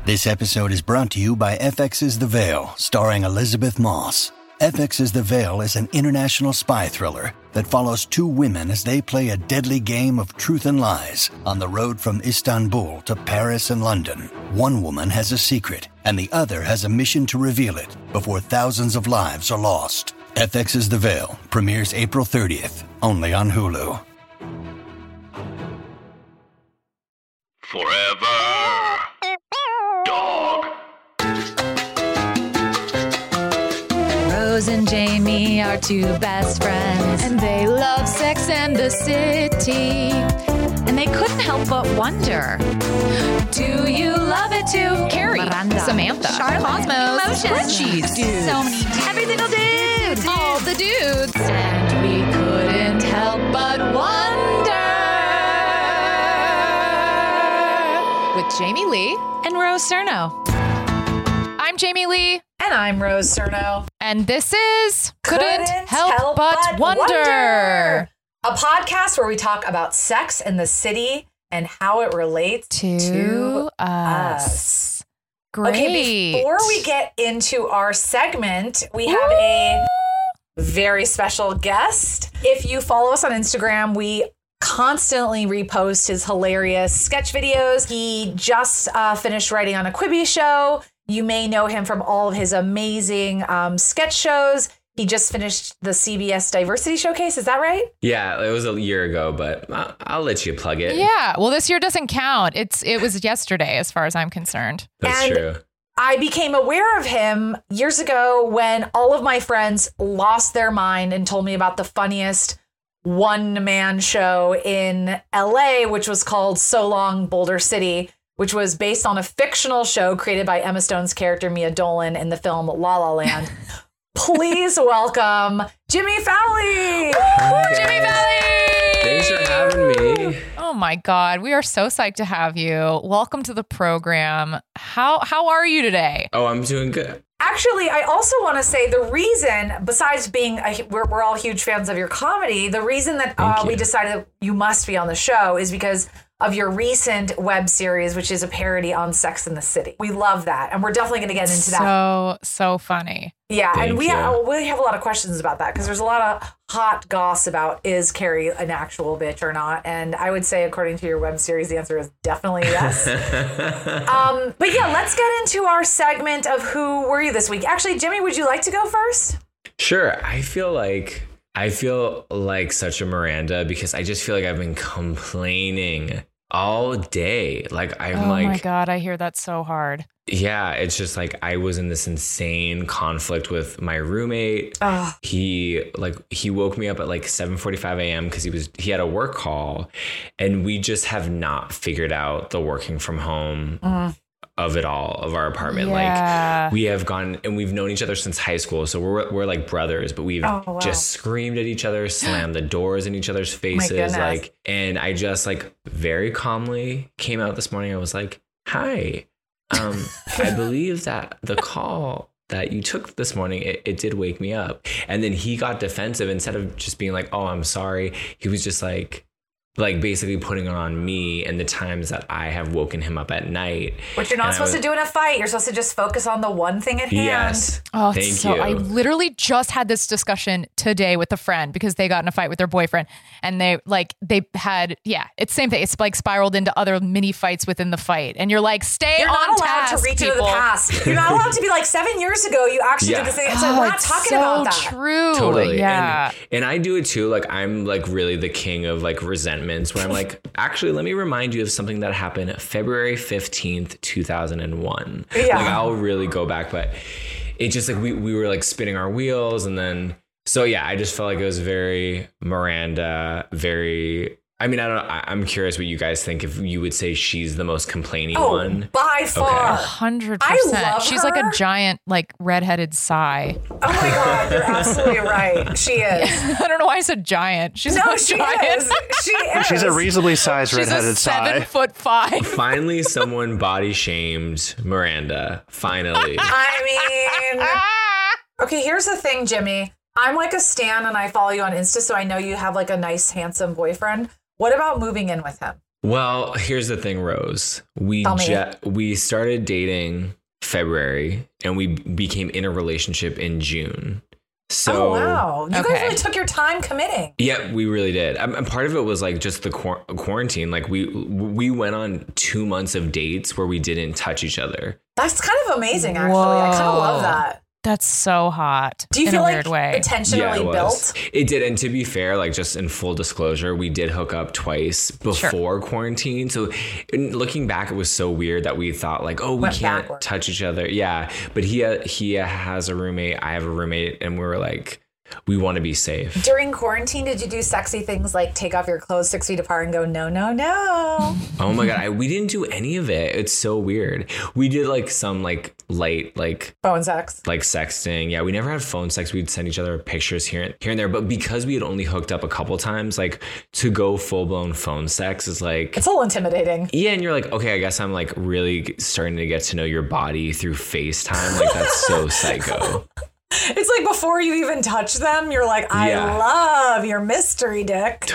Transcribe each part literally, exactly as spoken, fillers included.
This episode is brought to you by F X's The Veil, starring Elizabeth Moss. F X's The Veil is an international spy thriller that follows two women as they play a deadly game of truth and lies on the road from Istanbul to Paris and London. One woman has a secret, and the other has a mission to reveal it before thousands of lives are lost. F X's The Veil premieres April thirtieth, only on Hulu. Forever. Dog. Rose and Jamie are two best friends, and they love Sex and the City. And they couldn't help but wonder, do you love it too? Carrie, Miranda, Samantha, Charlotte, Cosmos, Frenchies, so many dudes. Every single dude, all the dudes. And we couldn't help but wonder. With Jamie Lee and Rose Cerno. I'm Jamie Lee. And I'm Rose Cerno. And this is Couldn't, Couldn't help, help But, but wonder. wonder. A podcast where we talk about sex in the city and how it relates to, to us. us. Great. Okay, before we get into our segment, we have Woo! a very special guest. If you follow us on Instagram, we constantly repost his hilarious sketch videos. He just uh, finished writing on a Quibi show. You may know him from all of his amazing um, sketch shows. He just finished the C B S Diversity Showcase. Is that right? Yeah, it was a year ago, but I'll, I'll let you plug it. Yeah, well, this year doesn't count. It's It was yesterday, as far as I'm concerned. That's and true. I became aware of him years ago when all of my friends lost their mind and told me about the funniest one-man show in L A, which was called So Long Boulder City, which was based on a fictional show created by Emma Stone's character Mia Dolan in the film La La Land. Please welcome Jimmy Fowley. Hi, Jimmy Fowley! Thanks for having me. Oh my God, we are so psyched to have you. Welcome to the program. How how are you today? Oh, I'm doing good. Actually, I also want to say the reason, besides being, a, we're, we're all huge fans of your comedy, the reason that uh, we decided that you must be on the show is because of your recent web series, which is a parody on Sex and the City. We love that. And we're definitely going to get into that. So, so funny. Yeah. Thank and we you. have, we have a lot of questions about that because there's a lot of hot goss about is Carrie an actual bitch or not? And I would say, according to your web series, the answer is definitely yes. um, but yeah, let's get into our segment of Who Were You This Week? Actually, Jimmy, would you like to go first? Sure. I feel like I feel like such a Miranda because I just feel like I've been complaining all day. Like I'm oh like, my God, I hear that so hard. Yeah, it's just like I was in this insane conflict with my roommate. Ugh. He like he woke me up at like seven forty-five a.m. because he was he had a work call, and we just have not figured out the working from home Mm. of it all of our apartment. Yeah. Like we have gone and we've known each other since high school, so we're we're like brothers, but we've Oh, wow. just screamed at each other, slammed the doors in each other's faces, goodness. like. And I just like very calmly came out this morning. I was like, "Hi." Um, I believe that the call that you took this morning, it, it did wake me up. And then he got defensive. Instead of just being like, oh, I'm sorry, he was just like, like basically putting it on me and the times that I have woken him up at night. Which you're not And I supposed was- to do in a fight. You're supposed to just focus on the one thing at hand. Yes. Oh, Thank so you. I literally just had this discussion today with a friend because they got in a fight with their boyfriend and they like they had yeah, it's the same thing. It's like spiraled into other mini fights within the fight. And you're like, stay You're on not allowed task, to reach people. into the past. You're not allowed to be like seven years ago. You actually Yeah. did this thing. It's Oh, like we're not it's talking so about that. true. Totally. Yeah. And, and I do it too. Like I'm like really the king of like resentments where I'm like, actually, let me remind you of something that happened February fifteenth, two thousand one. Yeah. Like I'll really go back, but it just like we, we were like spinning our wheels. And then, so yeah, I just felt like it was very Miranda, very, I mean, I don't know. I, I'm curious what you guys think if you would say she's the most complaining Oh, one. by far. A hundred I percent. love She's like a her. giant, like redheaded sigh. Oh my God, you're absolutely right. She is. I don't know why I said giant. She's No, not she giant. is. She is. She's a reasonably sized She's a redheaded seven sigh. foot five. Finally, someone body shamed Miranda. Finally. I mean, okay, here's the thing, Jimmy. I'm like a stan and I follow you on Insta, so I know you have like a nice, handsome boyfriend. What about moving in with him? Well, here's the thing, Rose. We je- we started dating February and we became in a relationship in June. So, oh, wow. You okay. guys really took your time committing. Yeah, we really did. And part of it was like just the qu- quarantine. Like we we went on two months of dates where we didn't touch each other. That's kind of amazing, actually. Whoa. I kind of love that. That's so hot. Do you in feel a like weird way. intentionally Yeah, it was. built? It did. And to be fair, like just in full disclosure, we did hook up twice before Sure. quarantine. So in looking back, it was so weird that we thought like, oh, we Went can't backward. touch each other. Yeah. But he, uh, he has a roommate. I have a roommate. And we were like, we want to be safe. During quarantine, did you do sexy things like take off your clothes six feet apart and go, no, no, no? Oh my God. I, we didn't do any of it. It's so weird. We did like some like light, like Phone sex. like sexting. Yeah, we never had phone sex. We'd send each other pictures here and here and there. But because we had only hooked up a couple times, like to go full blown phone sex is like, It's a little intimidating. yeah. And you're like, okay, I guess I'm like really starting to get to know your body through FaceTime. Like that's so psycho. It's like before you even touch them, you're like, I Yeah. love your mystery dick.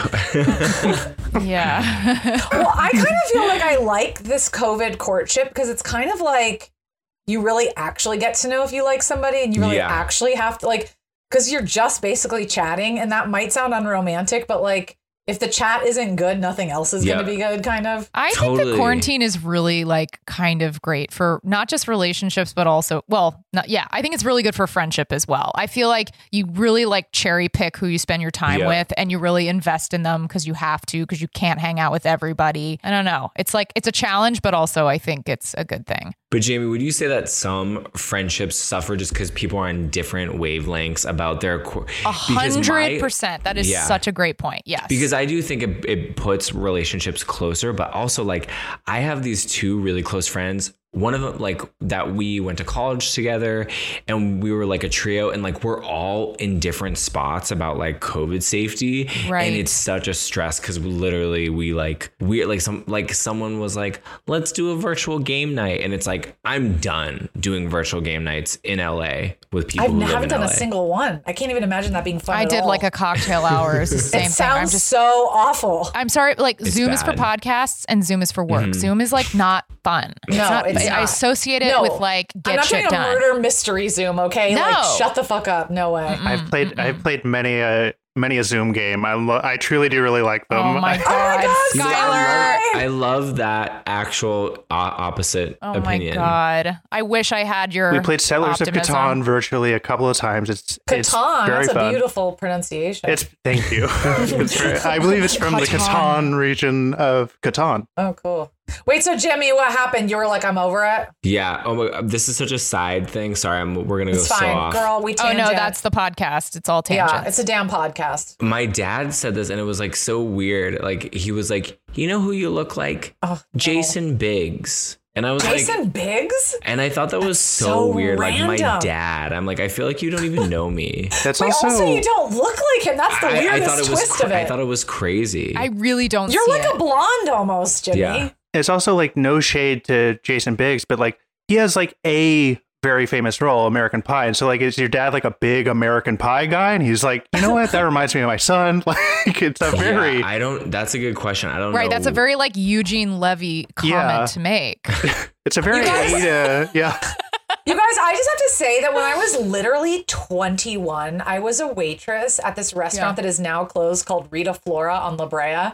Yeah. Well, I kind of feel like I like this COVID courtship because it's kind of like you really actually get to know if you like somebody and you really Yeah. actually have to like, because you're just basically chatting, and that might sound unromantic, but like if the chat isn't good, nothing else is Yeah. going to be good, kind of. I think Totally. that quarantine is really like kind of great for not just relationships, but also, well, not, yeah, I think it's really good for friendship as well. I feel like you really like cherry pick who you spend your time Yeah. with, and you really invest in them because you have to, because you can't hang out with everybody. I don't know. It's like, it's a challenge, but also I think it's a good thing. But Jamie, would you say that some friendships suffer just because people are on different wavelengths about their qu- A because my- hundred percent. That is Yeah. such a great point. Yes. Because I do think it, it puts relationships closer, but also like I have these two really close friends. One of them, like that we went to college together and we were like a trio, and like we're all in different spots about like COVID safety. Right. And it's such a stress because literally we like, we like some, like someone was like, let's do a virtual game night. And it's like, I'm done doing virtual game nights in L A with people I who live haven't in done L a A. single one. I can't even imagine that being fun. I at did all. like a cocktail hour. It's the same It thing. sounds I'm just so awful. I'm sorry, like It's Zoom is for bad. podcasts and Zoom is for work. Zoom is like not fun. It's No, not, it's I, I not. associate it No, with like I'm get not shit doing a done. murder mystery Zoom, okay? No. Like, shut the fuck up. No way. I've played I've played many a many a Zoom game. I lo- I truly do really like them. Oh my I- god, God, See, I Skylar! love, I love that actual uh, opposite Oh opinion. my god, I wish I had your. we played Settlers optimism. of Catan virtually a couple of times. It's it's Catan, very that's a fun. beautiful pronunciation. It's thank you. It's very- I believe it's from the Catan. Catan region of Catan. oh, cool. Wait, so Jimmy, what happened? You were like, I'm over it? Yeah. Oh my God. This is such a side thing. Sorry, I'm, we're gonna go It's so fine. off. Girl, we Oh tangent. no, that's the podcast. It's all tangents. Yeah, it's a damn podcast. My dad said this, and it was like so weird. Like he was like, you know who you look like? Oh, no. Jason Biggs. And I was Jason like, Biggs? and I thought that was so, so weird. Like my random. dad. I'm like, I feel like you don't even know me. That's Wait, also, also, you don't look like him. That's the I, I weirdest thought it was. twist Cra- of it. I thought it was crazy. I really don't. You're see like it. a blonde almost, Jimmy. Yeah. it's also like no shade to Jason Biggs, but like he has like a very famous role, American Pie. And so like, is your dad like a big American Pie guy? And he's like, you know what? That reminds me of my son. Like it's a very, Yeah, I don't. That's a good question. I don't know. Right, that's a very like Eugene Levy comment Yeah. to make. it's a very, You guys- Ada, yeah. You guys, I just have to say that when I was literally twenty-one, I was a waitress at this restaurant Yeah. that is now closed called Rita Flora on La Brea.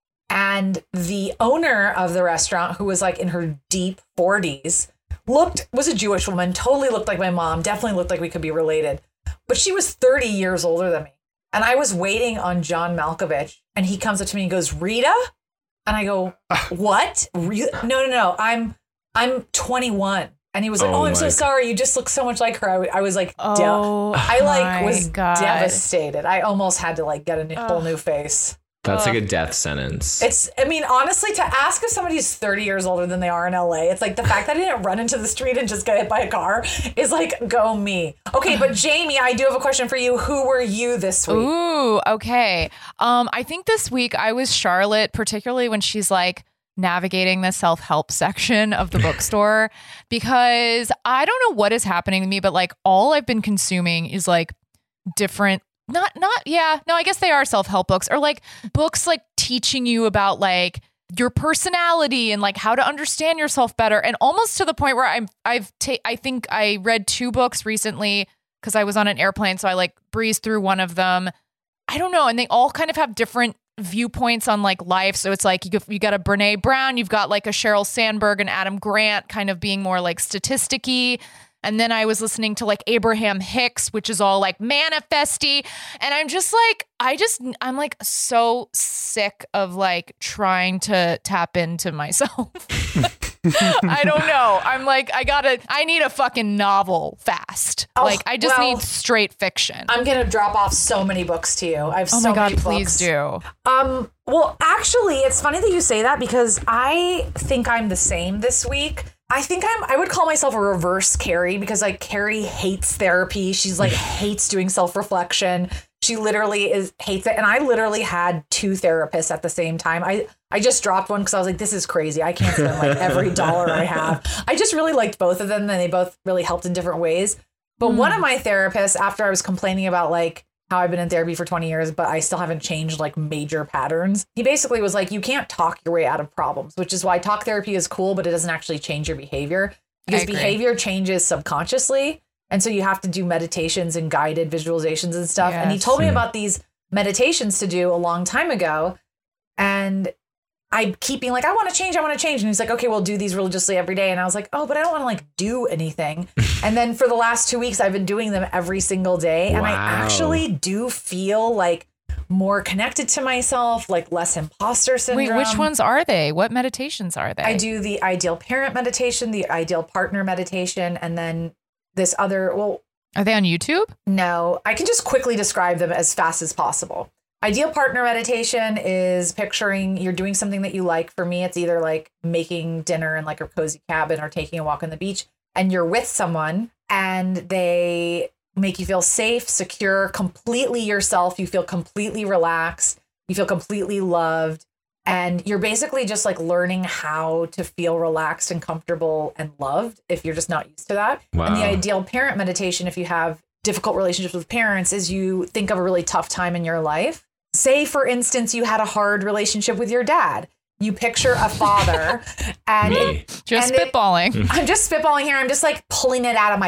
And the owner of the restaurant, who was like in her deep forties, looked, was a Jewish woman, totally looked like my mom, definitely looked like we could be related. But she was thirty years older than me. And I was waiting on John Malkovich, and he comes up to me and goes, Rita? And I go, what? Re- no, no, no. I'm I'm twenty-one. And he was like, Oh oh, I'm my so God. sorry. You just look so much like her. I, w- I was like, de- Oh, I like my was God. devastated. I almost had to like get a new, whole new face. That's like a death sentence. It's, I mean, honestly, to ask if somebody's thirty years older than they are in L A, it's like the fact that I didn't run into the street and just get hit by a car is like, go me. Okay, but Jamie, I do have a question for you. Who were you this week? Ooh, okay. Um, I think this week I was Charlotte, particularly when she's like navigating the self-help section of the bookstore, because I don't know what is happening to me, but like all I've been consuming is like different not not yeah no I guess they are self-help books, or like books like teaching you about like your personality and like how to understand yourself better. And almost to the point where I'm, I've, ta- I think I read two books recently because I was on an airplane. So I like breezed through one of them. I don't know. And they all kind of have different viewpoints on like life. So it's like you, you got a Brene Brown, you've got like a Sheryl Sandberg and Adam Grant kind of being more like statisticky. And then I was listening to like Abraham Hicks, which is all like manifesty. And I'm just like, I just, I'm like so sick of like trying to tap into myself. I don't know. I'm like, I gotta, I need a fucking novel fast. Oh, like, I just well, need straight fiction. I'm going to drop off so many books to you. I have oh so my God, many please books. do. Um, well, actually, it's funny that you say that because I think I'm the same this week. I think I'm, I would call myself a reverse Carrie because like Carrie hates therapy. She's like hates doing self-reflection. She literally is hates it. And I literally had two therapists at the same time. I, I just dropped one because I was like, this is crazy. I can't spend like every dollar I have. I just really liked both of them and they both really helped in different ways. But mm. one of my therapists, after I was complaining about like how I've been in therapy for twenty years, but I still haven't changed like major patterns. He basically was like, you can't talk your way out of problems, which is why talk therapy is cool, but it doesn't actually change your behavior because behavior changes subconsciously. And so you have to do meditations and guided visualizations and stuff. Yes. And he told me about these meditations to do a long time ago. And I keep being like, I want to change. I want to change. And he's like, okay, we'll do these religiously every day. And I was like, oh, but I don't want to like do anything. And then for the last two weeks, I've been doing them every single day. And wow. I actually do feel like more connected to myself, like less imposter syndrome. Wait, which ones are they? What meditations are they? I do the ideal parent meditation, the ideal partner meditation, and then this other, well. Are they on YouTube? No, I can just quickly describe them as fast as possible. Ideal partner meditation is picturing you're doing something that you like. For me, it's either like making dinner in like a cozy cabin or taking a walk on the beach. And you're with someone and they make you feel safe, secure, completely yourself. You feel completely relaxed. You feel completely loved. And you're basically just like learning how to feel relaxed and comfortable and loved if you're just not used to that. Wow. And the ideal parent meditation, if you have difficult relationships with parents, is you think of a really tough time in your life. Say, for instance, you had a hard relationship with your dad. You picture a father and it, just and spitballing. It, I'm just spitballing here. I'm just like pulling it out of my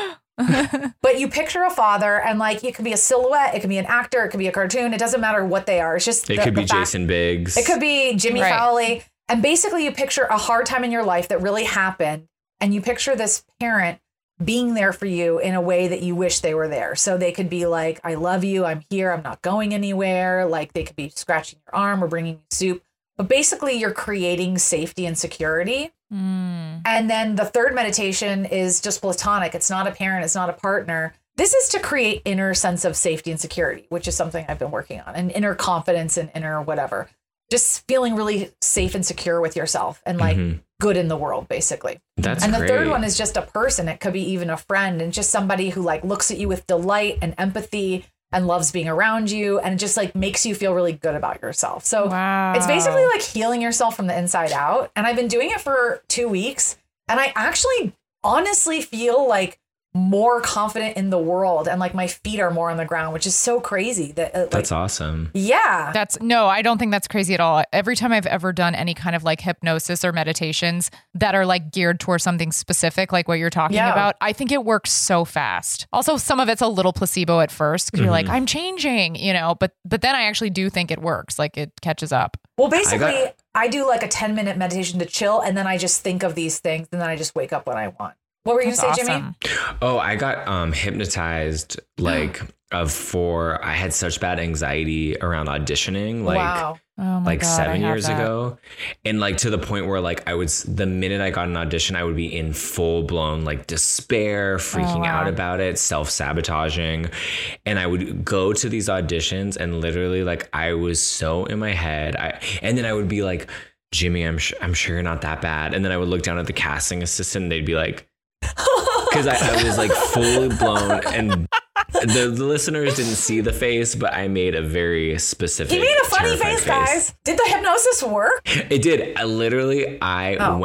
butt. But you picture a father and like it could be a silhouette. It could be an actor. It could be a cartoon. It doesn't matter what they are. It's just it the, could the be fact, Jason Biggs. It could be Jimmy right. Fowley. And basically you picture a hard time in your life that really happened. And you picture this parent being there for you in a way that you wish they were there. So they could be like, I love you. I'm here. I'm not going anywhere. Like they could be scratching your arm or bringing you soup. But basically you're creating safety and security. Mm. And then the third meditation is just platonic. It's not a parent. It's not a partner. This is to create inner sense of safety and security, which is something I've been working on, and inner confidence and inner whatever. Just feeling really safe and secure with yourself and like mm-hmm. good in the world, basically. That's and the great. third one is just a person. It could be even a friend and just somebody who like looks at you with delight and empathy and loves being around you and just like makes you feel really good about yourself. So wow. It's basically like healing yourself from the inside out. And I've been doing it for two weeks and I actually honestly feel like more confident in the world and like my feet are more on the ground, which is so crazy. That uh, like, that's awesome. Yeah. That's no, I don't think that's crazy at all. Every time I've ever done any kind of like hypnosis or meditations that are like geared towards something specific, like what you're talking yeah. about, I think it works so fast. Also, some of it's a little placebo at first because mm-hmm. you're like, I'm changing, you know, but but then I actually do think it works. Like it catches up. Well, basically, I, got- I do like a ten minute meditation to chill. And then I just think of these things and then I just wake up when I want. What were you going to say, awesome. Jimmy? Oh, I got um, hypnotized like of for I had such bad anxiety around auditioning like wow. oh like God, seven years that. ago. And like to the point where like I was the minute I got an audition, I would be in full blown like despair, freaking oh, wow. out about it, self-sabotaging. And I would go to these auditions and literally like I was so in my head. I and then I would be like, Jimmy, I'm sh- I'm sure you're not that bad. And then I would look down at the casting assistant and they'd be like, because I, I was like fully blown and the, the listeners didn't see the face, but I made a very specific. He made a funny face, face, guys. Did the hypnosis work? It did. I literally, I oh. went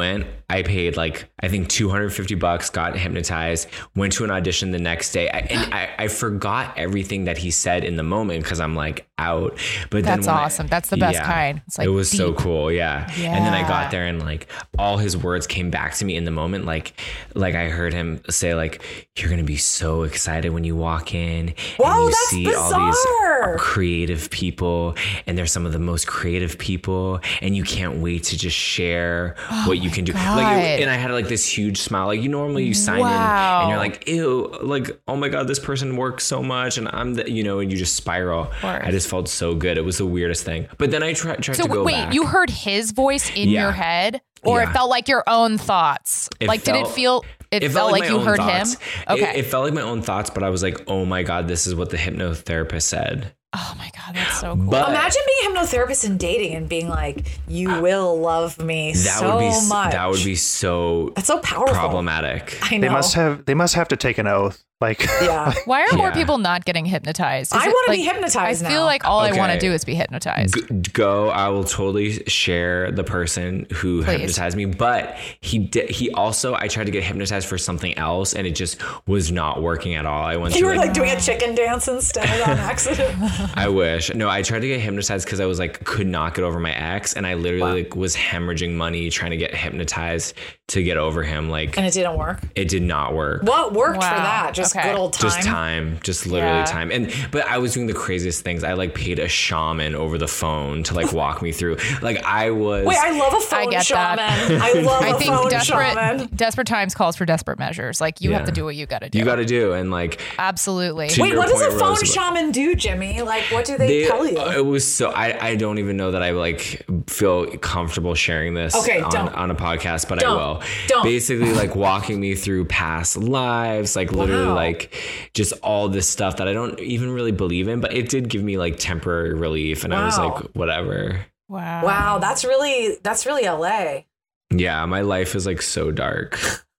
I paid like, I think two hundred fifty bucks, got hypnotized, went to an audition the next day. I, and I, I forgot everything that he said in the moment because I'm like out. But That's then when awesome. I, That's the best yeah, kind. It's like it was so deep. cool. Yeah. yeah. And then I Yeah. got there and like all his words came back to me in the moment. Like, like I heard him say like, you're going to be so excited when you walk in Whoa, and you that's see bizarre. all these creative people, and they're some of the most creative people, and you can't wait to just share Oh what you can do. God. Like, it, and I had like this huge smile. Like you normally you sign Wow. in and you're like, ew, like, oh my God, this person works so much, and I'm the, you know, and you just spiral. course. I just felt so good. It was the weirdest thing. But then I tried, tried So to go wait, back. you heard his voice in Yeah. your head, or Yeah. it felt like your own thoughts? It like, did it felt- feel? It, felt, like, my you own heard thoughts. him. Okay. It, it felt like my own thoughts, but I was like, oh my God, this is what the hypnotherapist said. oh my God, that's so cool. But Imagine being a hypnotherapist and dating and being like, you will love me that so would be s- much. that would be so That's so powerful. problematic. I know. They must have they must have to take an oath. Like Yeah. Why are more Yeah. people not getting hypnotized? Is I it, wanna be like- hypnotized I feel now. like all I want to Okay. do is be hypnotized. G- go I will totally share the person who Please. hypnotized me, but he did he also I tried to get hypnotized for something else and it just was not working at all. I went You to were like, like doing a chicken dance instead on accident. I wish. No, I tried to get hypnotized because I was like could not get over my ex, and I literally like was hemorrhaging money trying to get hypnotized to get over him. Like And it didn't work. it did not work. What worked Wow. for that? Just Okay. good old time. Just time, just literally Yeah. time. And but I was doing the craziest things. I like paid a shaman over the phone to like walk me through. Like I was Wait, I love a phone get shaman. that. I love I a think phone desperate shaman. desperate times calls for desperate measures. Like you have Yeah. to do what you got to do. you got to do and like Absolutely. To Wait, your what does point, a phone Rose, about- shaman do, Jimmy? Like, what do they, they, tell you? it was so I, I don't even know that I like feel comfortable sharing this Okay, on, don't. on a podcast, but Don't. I will. Don't. Basically like walking me through past lives, like literally Wow. like just all this stuff that I don't even really believe in, but it did give me like temporary relief, and I was Wow. like, whatever. Wow. Wow, that's really that's really L A. Yeah, my life is like so dark.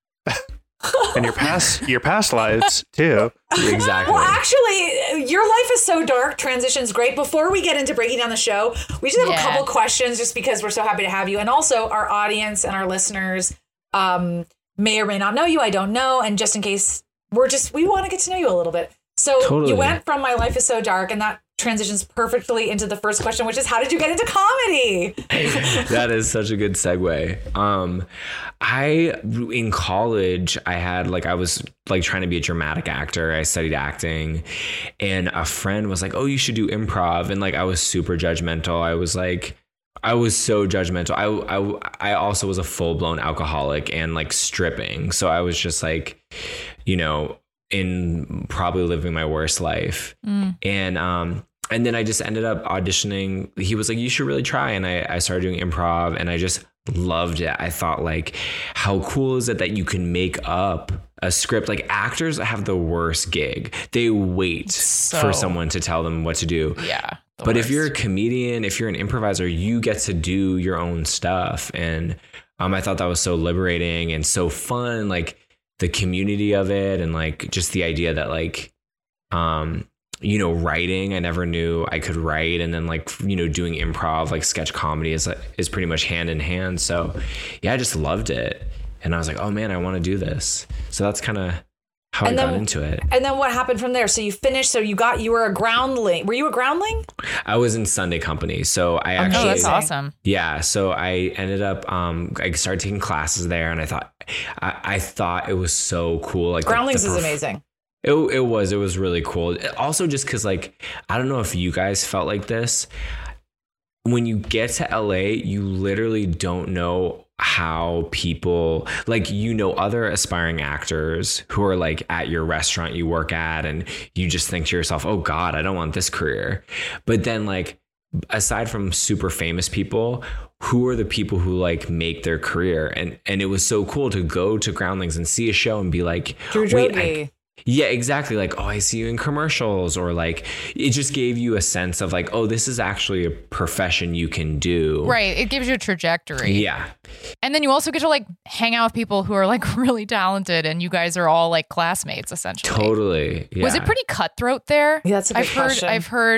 and your past your past lives too. Exactly. Well, actually, your life is so dark. Transition's great. Before we get into breaking down the show, we just have Yeah. a couple questions, just because we're so happy to have you, and also our audience and our listeners um, may or may not know you. I don't know, and just in case, we're just we want to get to know you a little bit. So Totally. you went from My Life is So Dark, and that transitions perfectly into the first question, which is, how did you get into comedy? That is such a good segue. Um, I in college I had like I was like trying to be a dramatic actor. I studied acting, and a friend was like, "Oh, you should do improv," and like I was super judgmental. I was like. I was so judgmental. I, I, I also was a full blown alcoholic and like stripping. So I was just like, you know, in probably living my worst life. Mm. And, um, and then I just ended up auditioning. He was like, you should really try. And I, I started doing improv, and I just loved it. I thought like, how cool is it that you can make up a script? Like actors have the worst gig. They wait So- for someone to tell them what to do. Yeah. the But if worst. you're a comedian, if you're an improviser, you get to do your own stuff. And um, I thought that was so liberating and so fun, like the community of it, and like just the idea that like, um, you know, writing, I never knew I could write. And then like, you know, doing improv, like sketch comedy is, is pretty much hand in hand. So yeah, I just loved it. And I was like, oh man, I want to do this. So that's kind of how And I then- got into it. And then what happened from there? So you finished. So you got you were a groundling. Were you a groundling? I was in Sunday Company. So I Oh, actually, that's awesome. yeah. So I ended up, um, I started taking classes there, and I thought, I, I thought it was so cool. Like the- Groundlings the is perf- amazing. It, it was, it was really cool. Also just cause like, I don't know if you guys felt like this. When you get to L A, you literally don't know how people, like, you know, other aspiring actors who are like at your restaurant you work at, and you just think to yourself, oh God, I don't want this career. But then like, aside from super famous people, who are the people who like make their career? And, and it was so cool to go to Groundlings and see a show and be like, Drew wait, Droege. I, yeah, exactly. Like, oh, I see you in commercials, or like, it just gave you a sense of like, oh, this is actually a profession you can do. Right. It gives you a trajectory. Yeah. And then you also get to like hang out with people who are like really talented, and you guys are all like classmates essentially. Totally. Yeah. Was it pretty cutthroat there? Yeah, that's a good I've heard question. I've heard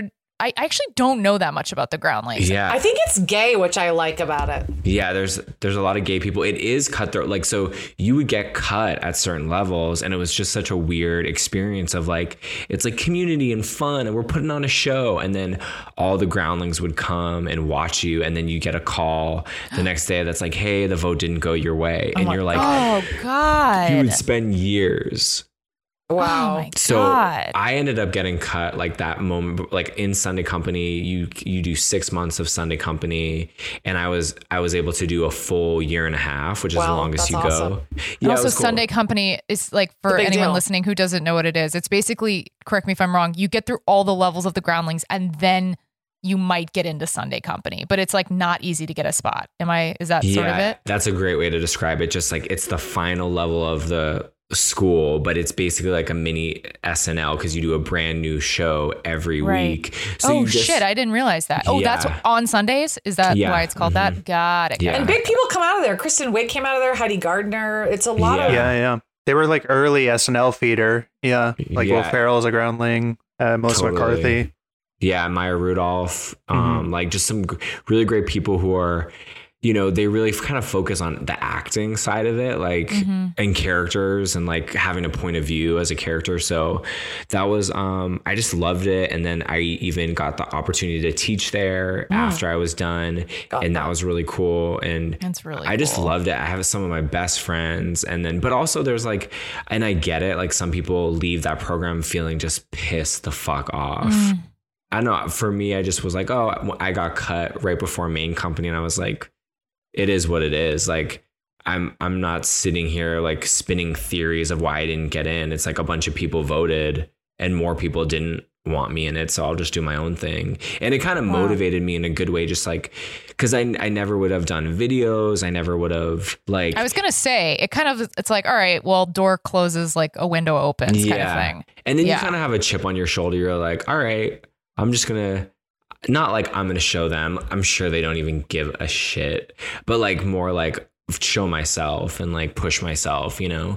I actually don't know that much about the Groundlings. Yeah. I think it's gay, which I like about it. Yeah, there's there's a lot of gay people. It is cutthroat. Like, so you would get cut at certain levels, and it was just such a weird experience of like, it's like community and fun, and we're putting on a show, and then all the Groundlings would come and watch you, and then you get a call the next day that's like, hey, the vote didn't go your way, and you're like, oh God, you would spend years. Wow. Oh my So God. I ended up getting cut like that moment, like in Sunday Company, you you do six months of Sunday Company, and I was I was able to do a full year and a half, which is the Wow, longest you that's go. awesome. Yeah, And it also, was cool. Sunday Company is like, for big anyone deal. listening who doesn't know what it is, it's basically, correct me if I'm wrong, you get through all the levels of the Groundlings and then you might get into Sunday Company, but it's like not easy to get a spot. Am I, is that sort of Yeah, it? that's a great way to describe it. Just like it's the final level of the school, but it's basically like a mini S N L because you do a brand new show every Right. week. So oh you just, shit, I didn't realize that. Oh, that's Yeah. on Sundays? Is that Yeah. why it's called that? Got it. got Yeah. it. And big people come out of there. Kristen Wiig came out of there. Heidi Gardner. It's a lot of. Yeah, yeah. They were like early S N L feeder. Yeah. Like Will Yeah. Ferrell's a Groundling, uh, Melissa Totally. McCarthy. Yeah, Maya Rudolph, um, like just some g- really great people who are, you know, they really kind of focus on the acting side of it, like Mm-hmm. and characters and like having a point of view as a character. So that was, um, I just loved it. And then I even got the opportunity to teach there Mm. after I was done, Got and that. that was really cool. And That's really I just cool. loved it. I have some of my best friends, and then, but also there's like, and I get it. Like some people leave that program feeling just pissed the fuck off. Mm. I don't know. For me, I just was like, oh, I got cut right before main company, and I was like, it is what it is. Like, I'm I'm not sitting here like spinning theories of why I didn't get in. It's like a bunch of people voted, and more people didn't want me in it, so I'll just do my own thing. And it kind of Wow. motivated me in a good way, just like because I I never would have done videos. I never would have like. I was going to say, it kind of, it's like, all right, well, door closes, like a window opens kind of thing. And then Yeah. you kind of have a chip on your shoulder. You're like, all right, I'm just going to, not like I'm going to show them. I'm sure they don't even give a shit, but like more like show myself and like push myself, you know?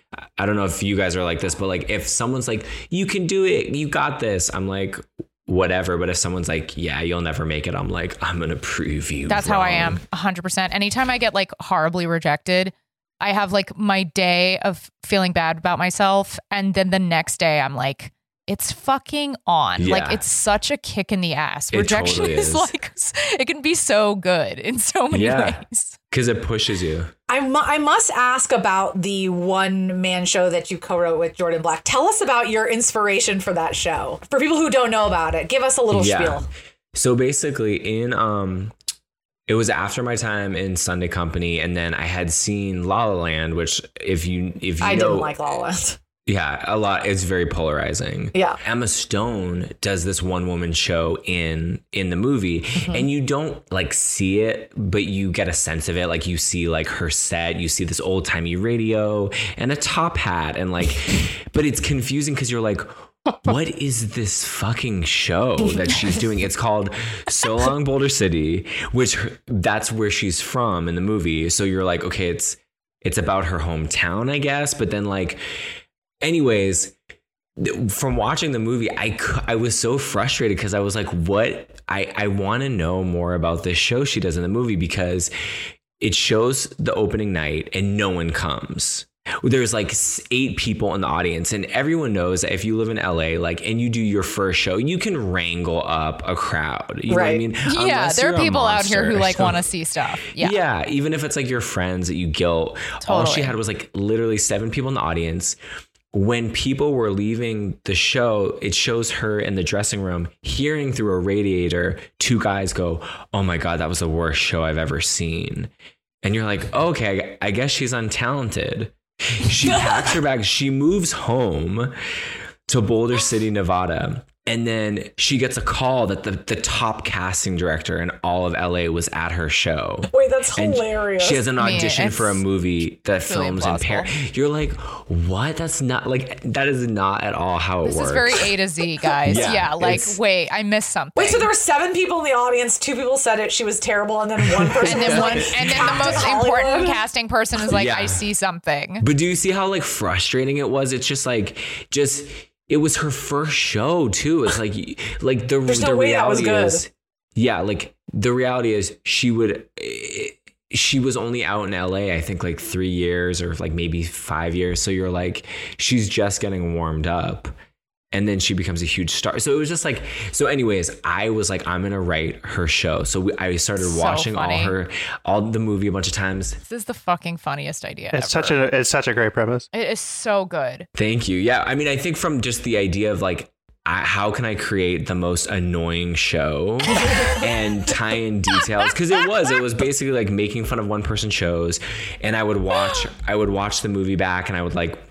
I don't know if you guys are like this, but like if someone's like, you can do it, you got this, I'm like, whatever. But if someone's like, yeah, you'll never make it, I'm like, I'm going to prove you That's how I wrong. am, one hundred percent. Anytime I get like horribly rejected, I have like my day of feeling bad about myself. And then the next day I'm like, it's fucking on. Like Yeah. it's such a kick in the ass. It Rejection totally is is. like, it can be so good in so many Yeah. ways. Because it pushes you. I, mu- I must ask about the one man show that you co-wrote with Jordan Black. Tell us about your inspiration for that show. For people who don't know about it, give us a little spiel. So basically in um it was after my time in Sunday Company, and then I had seen La La Land, which if you if you I know didn't like La La Land. yeah, a lot, it's very polarizing. Yeah. Emma Stone does this one woman show in in the movie, Mm-hmm. and you don't like see it, but you get a sense of it. Like you see like her set, you see this old timey radio and a top hat, and like but it's confusing because you're like, what is this fucking show that she's doing? It's called So Long Boulder City, which her, that's where she's from in the movie. So you're like, okay, it's it's about her hometown, I guess. But then like, anyways, th- from watching the movie, I, cou- I was so frustrated because I was like, what? I, I want to know more about this show she does in the movie, because it shows the opening night and no one comes. There's like s- eight people in the audience, and everyone knows that if you live in L A, like, and you do your first show, you can wrangle up a crowd. You know what I Right. mean? Yeah, Unless there are you're a people out here who monster. like want to see stuff. Yeah. Yeah, even if it's like your friends that you guilt. All she Totally. had was like literally seven people in the audience. When people were leaving the show, it shows her in the dressing room hearing through a radiator two guys go, "Oh my God, that was the worst show I've ever seen." And you're like, oh, okay, I guess she's untalented. She packs her bags. She moves home to Boulder City, Nevada. And then she gets a call that the, the top casting director in all of L A was at her show. Wait, that's And hilarious. she has an I mean, audition for a it's movie that really films in plausible. Paris. You're like, what? That's not like, that is not at all how it This works. is very A to Z, guys. Yeah, Yeah, like, it's- wait, I missed something. Wait, so there were seven people in the audience. Two people said it. She was terrible, and then one person. and then was one, like, and then the Captain most Hollywood. important casting person is like, Yeah. I see something. But do you see how like frustrating it was? It's just like, just it was her first show too. It's like like the There's the no way that was reality good. is yeah, like the reality is she would she was only out in L A I think like three years or like maybe five years. So you're like she's just getting warmed up. And then she becomes a huge star. So it was just like, so anyways, I was like, I'm going to write her show. So we, I started So watching funny. all her, all the movie a bunch of times. This is the fucking funniest idea It's ever. such a it's such a great premise. It is so good. Thank you. Yeah. I mean, I think from just the idea of like, I, how can I create the most annoying show and tie in details? Because it was, it was basically like making fun of one person shows. And I would watch, I would watch the movie back and I would like,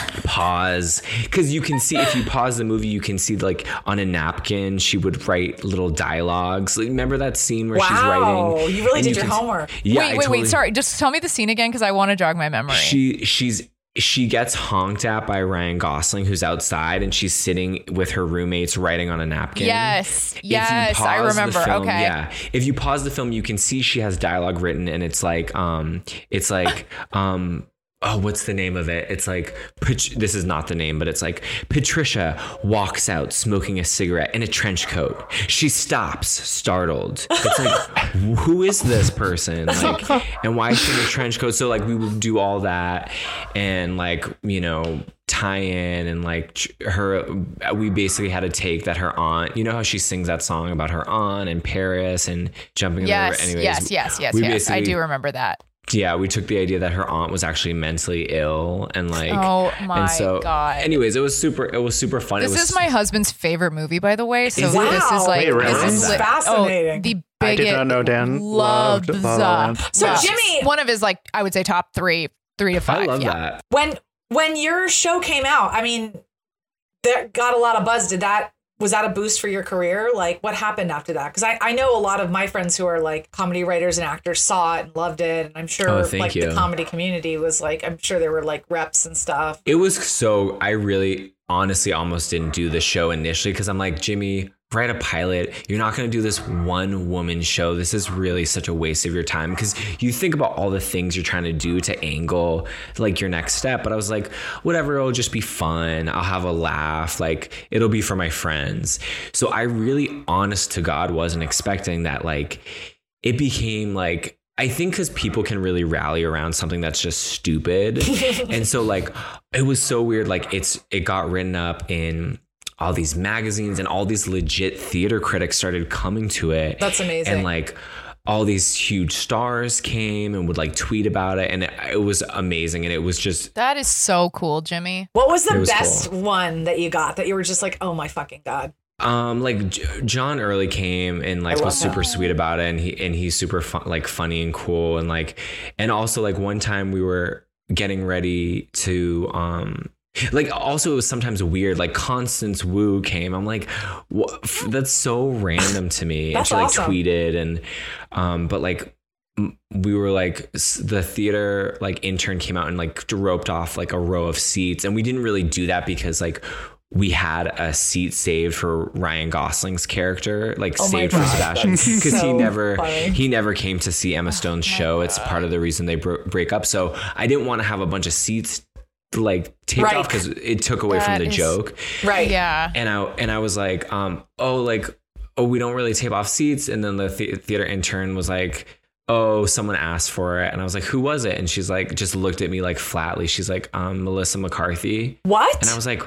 pause because you can see if you pause the movie you can see like on a napkin she would write little dialogues. Like, remember that scene where Wow, she's writing you really and did your can- homework. yeah, wait, I wait, totally- wait. Sorry. Just tell me the scene again because I want to jog my memory. she she's she gets honked at by Ryan Gosling who's outside and she's sitting with her roommates writing on a napkin. Yes. If you Yes, I pause the remember. film- Okay. Yeah. If you pause the film, you can see she has dialogue written and it's like, um, it's like, um, oh, what's the name of it? It's like, Pat- this is not the name, but it's like Patricia walks out smoking a cigarette in a trench coat. She stops, startled. It's like, who is this person? Like, and why is she in a trench coat? So like, we would do all that and like, you know, tie in and like ch- her, we basically had to take that her aunt, you know how she sings that song about her aunt and Paris and jumping in yes, the river. Anyways, yes, yes, yes, we yes. I basically- do remember that. Yeah, we took the idea that her aunt was actually mentally ill and like Oh my and so, God. Anyways, it was super it was super fun. This it was is my husband's favorite movie, by the way. So Is this it? is Wow. like Wait, really? this is That's li- fascinating. Oh, the I did biggest not know Dan loves loved La La Land. So, loves- Jimmy- one of his like I would say top three, three to five. I love yeah. that. When when your show came out, I mean, that got a lot of buzz. Did that was that a boost for your career? Like, what happened after that? Because I, I know a lot of my friends who are like comedy writers and actors saw it and loved it, and I'm sure Oh, thank like you. the comedy community was like, I'm sure there were like reps and stuff. It was so I really honestly almost didn't do the show initially because I'm like, Jimmy, write a pilot. You're not going to do this one woman show. This is really such a waste of your time because you think about all the things you're trying to do to angle like your next step. But I was like, whatever, it'll just be fun. I'll have a laugh. Like it'll be for my friends. So I really, honest to God, wasn't expecting that. Like it became like, I think because people can really rally around something that's just stupid. And so like, it was so weird. Like it's, it got written up in all these magazines and all these legit theater critics started coming to it. That's amazing. And like all these huge stars came and would like tweet about it. And it, it was amazing. And it was just, That is so cool, Jimmy. What was the It was best cool. one that you got that you were just like, oh my fucking God? um, like J- John Early came and like I was love super that. sweet about it. And he, and he's super fun, like funny and cool. And like, and also like one time we were getting ready to, um, like also it was sometimes weird, like Constance Wu came. I'm like, what? That's so random to me. and That's she like awesome. tweeted and, um, but like m- we were like s- the theater like intern came out and like roped off like a row of seats. And we didn't really do that because like we had a seat saved for Ryan Gosling's character, like Oh my saved for God, Sebastian that's because he so never funny. he never came to see Emma Stone's show. It's part of the reason they bro- break up. So I didn't want to have a bunch of seats like taped Right. off because it took away That from the is- joke. Right. Yeah. And I and I was like, um, oh, like, oh, we don't really tape off seats. And then the, the theater intern was like, oh, someone asked for it. And I was like, who was it? And she's like, just looked at me like flatly. She's like, um, Melissa McCarthy. What? And I was like,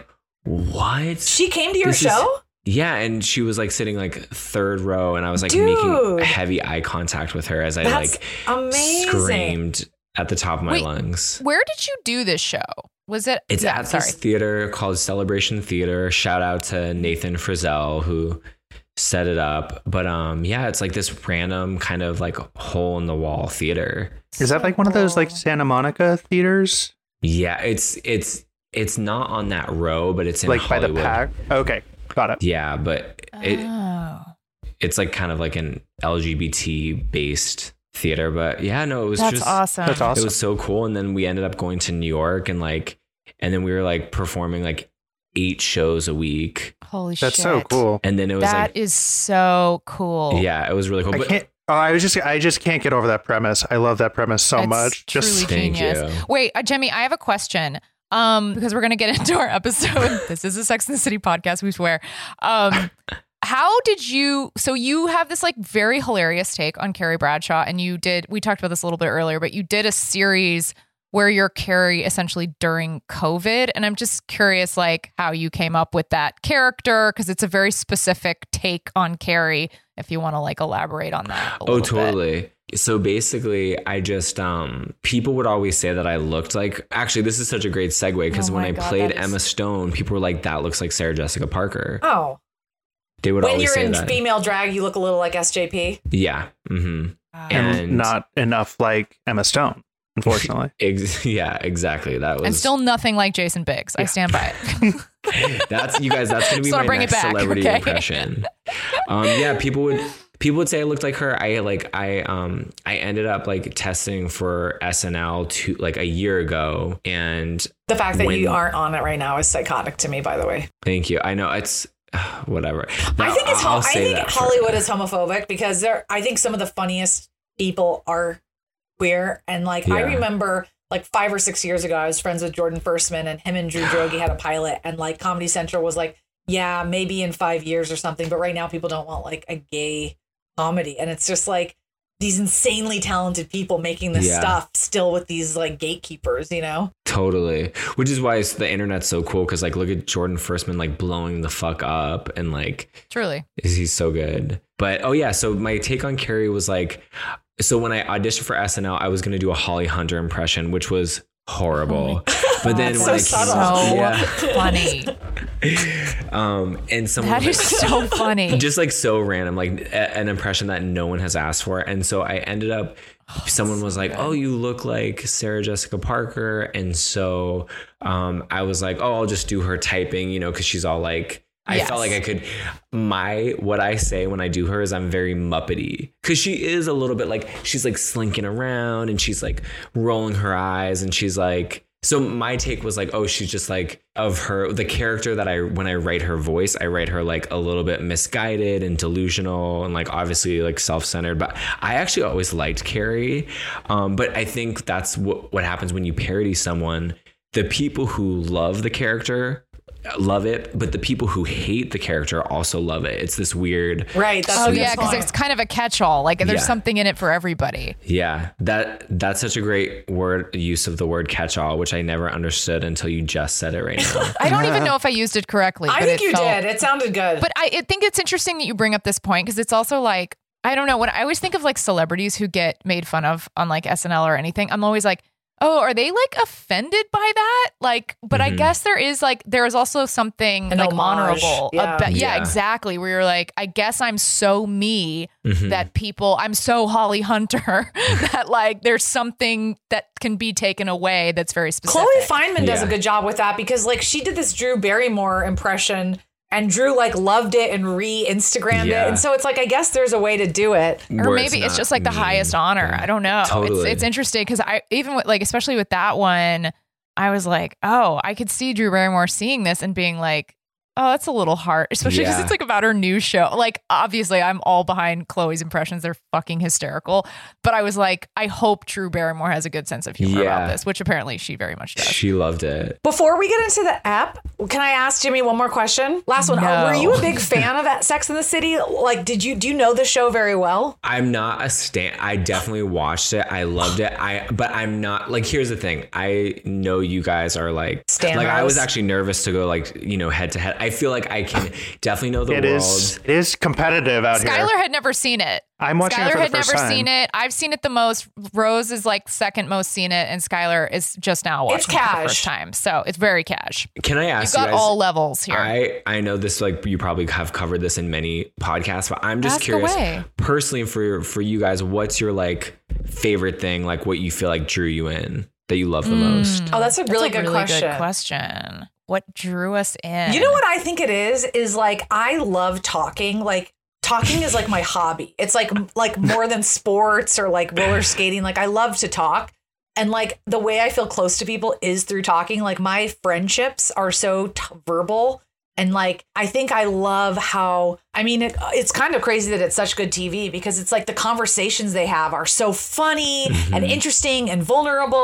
what? She came to your This is- show? Yeah, and she was like sitting like third row, and I was like Dude. making heavy eye contact with her as I That's like amazing. screamed at the top of my Wait, lungs. Where did you do this show? Was it? It's yeah, at sorry. this theater called Celebration Theater. Shout out to Nathan Frizzell who set it up. But um, yeah, it's like this random kind of like hole in the wall theater. Is that like one of those like cool. Santa Monica theaters? Yeah, it's it's it's not on that row, but it's in Like Hollywood. by the pack? Okay, got it. Yeah, but it Oh. it's like kind of like an L G B T based theater. But yeah, no, it was That's just awesome. That's awesome. it was so cool. And then we ended up going to New York and like, and then we were like performing like eight shows a week. Holy That's shit. so cool. And then it was That like, is so cool. yeah, it was really cool. I But can't. Oh, I was just. I just can't get over that premise. I love that premise so It's much. Just truly Thank genius. you. Wait, uh, Jimmy, I have a question. Um, because we're gonna get into our episode. This is a Sex and the City podcast, we swear. Um, how did you? So you have this like very hilarious take on Carrie Bradshaw, and you did. We talked about this a little bit earlier, but you did a series where you're Carrie essentially during COVID, and I'm just curious, like how you came up with that character because it's a very specific take on Carrie. If you want to like elaborate on that. A Oh, totally. Bit. So basically, I just, um, people would always say that I looked like, actually, this is such a great segue because Oh when my I God, played that is- Emma Stone, people were like, that looks like Sarah Jessica Parker. Oh. They would When always you're say in that. female drag, you look a little like S J P. Yeah. Mm-hmm. And, And not enough like Emma Stone, unfortunately. Ex- yeah, exactly. That was. And still nothing like Jason Biggs. I stand by it. That's you guys. That's gonna be So my bring it next back, celebrity okay? impression. Um, yeah, people would people would say I looked like her. I like I um I ended up like testing for S N L to like a year ago, and The fact that when- you aren't on it right now is psychotic to me, by the way. thank you. I know it's uh, whatever. I No, think it's I'll I say think that for- Hollywood is homophobic because there I think some of the funniest people are queer. And like I Yeah. remember like five or six years ago, I was friends with Jordan Firstman, and him and Drew Droege had a pilot, and like Comedy Central was like, yeah, maybe in five years or something, but right now people don't want like a gay comedy. And it's just like these insanely talented people making this Yeah. stuff still with these like gatekeepers, you know? Totally. Which is why it's, the internet's so cool because like look at Jordan Firstman like blowing the fuck up and like Truly. he's so good. But oh yeah, so my take on Carrie was like, so when I auditioned for S N L, I was gonna do a Holly Hunter impression, which was horrible. But then That's when I so came subtle. So yeah. funny. um and someone That was is like, so funny. just like so random, like a, an impression that no one has asked for. And so I ended up, someone was like, oh, you look like Sarah Jessica Parker. And so um, I was like, oh, I'll just do her typing, you know, because she's all like, I Yes. felt like I could, my, what I say when I do her is I'm very Muppety. Because she is a little bit like, she's like slinking around and she's like rolling her eyes and she's like, so my take was like, oh, she's just like of her, the character that I, when I write her voice, I write her like a little bit misguided and delusional and like obviously like self-centered. But I actually always liked Carrie. Um, but I think that's what, what happens when you parody someone. The people who love the character love it, but the people who hate the character also love it. It's this weird. Right. That's Oh a good yeah, because point. it's kind of a catch-all. Like there's Yeah. something in it for everybody. Yeah, that that's such a great word use of the word catch-all, which I never understood until you just said it right now. I don't even know if I used it correctly. I but think it you felt- did. It sounded good. But I, I think it's interesting that you bring up this point because it's also like, I don't know, when I always think of like celebrities who get made fun of on like S N L or anything, I'm always like, oh, are they like offended by that? Like, but I Mhm. guess there is like, there is also something An like homage. honorable. Yeah. about- yeah, Yeah. exactly. Where you're like, I guess I'm so me Mhm. that people, I'm so Holly Hunter that like there's something that can be taken away that's very specific. Chloe Fineman does a Yeah. good job with that because like she did this Drew Barrymore impression and Drew like loved it and re-Instagrammed Yeah. it. And so it's like, I guess there's a way to do it. Or Where maybe it's not just like the mean. highest honor. I don't know. Totally. It's it's interesting because I even with like especially with that one, I was like, oh, I could see Drew Barrymore seeing this and being like, oh, that's a little hard, especially because Yeah. it's like about her new show. Like, obviously, I'm all behind Chloe's impressions; they're fucking hysterical. But I was like, I hope Drew Barrymore has a good sense of humor Yeah. about this, which apparently she very much does. She loved it. Before we get into the app, can I ask Jimmy one more question? Last one. No. Are- Were you a big fan of Sex and the City? Like, did you do you know the show very well? I'm not a stan. I definitely watched it. I loved it. I but I'm not like. Here's the thing. I know you guys are like Stan like I Rose. was actually nervous to go like you know head to head. I feel like I can definitely know the It world. is it is competitive out Skylar here. had never seen it. I'm watching it Skylar for the had first never time. seen it. I've seen it the most. Rose is like second most seen it, and Skylar is just now watching It's it for the cash. first time. So it's very cash. Can I You've ask you got guys? all levels here. I I know this like you probably have covered this in many podcasts, but I'm just Ask curious away. personally for for you guys. What's your like favorite thing? Like what you feel like drew you in that you love the most? Oh, that's a really That's a good really question. good question. What drew us in? You know what I think it is? Is like I love talking. Like talking is like my hobby. It's like like more than sports or like roller skating. Like I love to talk. And like the way I feel close to people is through talking. Like my friendships are so t- verbal. And like, I think I love how, I mean, it, it's kind of crazy that it's such good T V because it's like the conversations they have are so funny and interesting and vulnerable.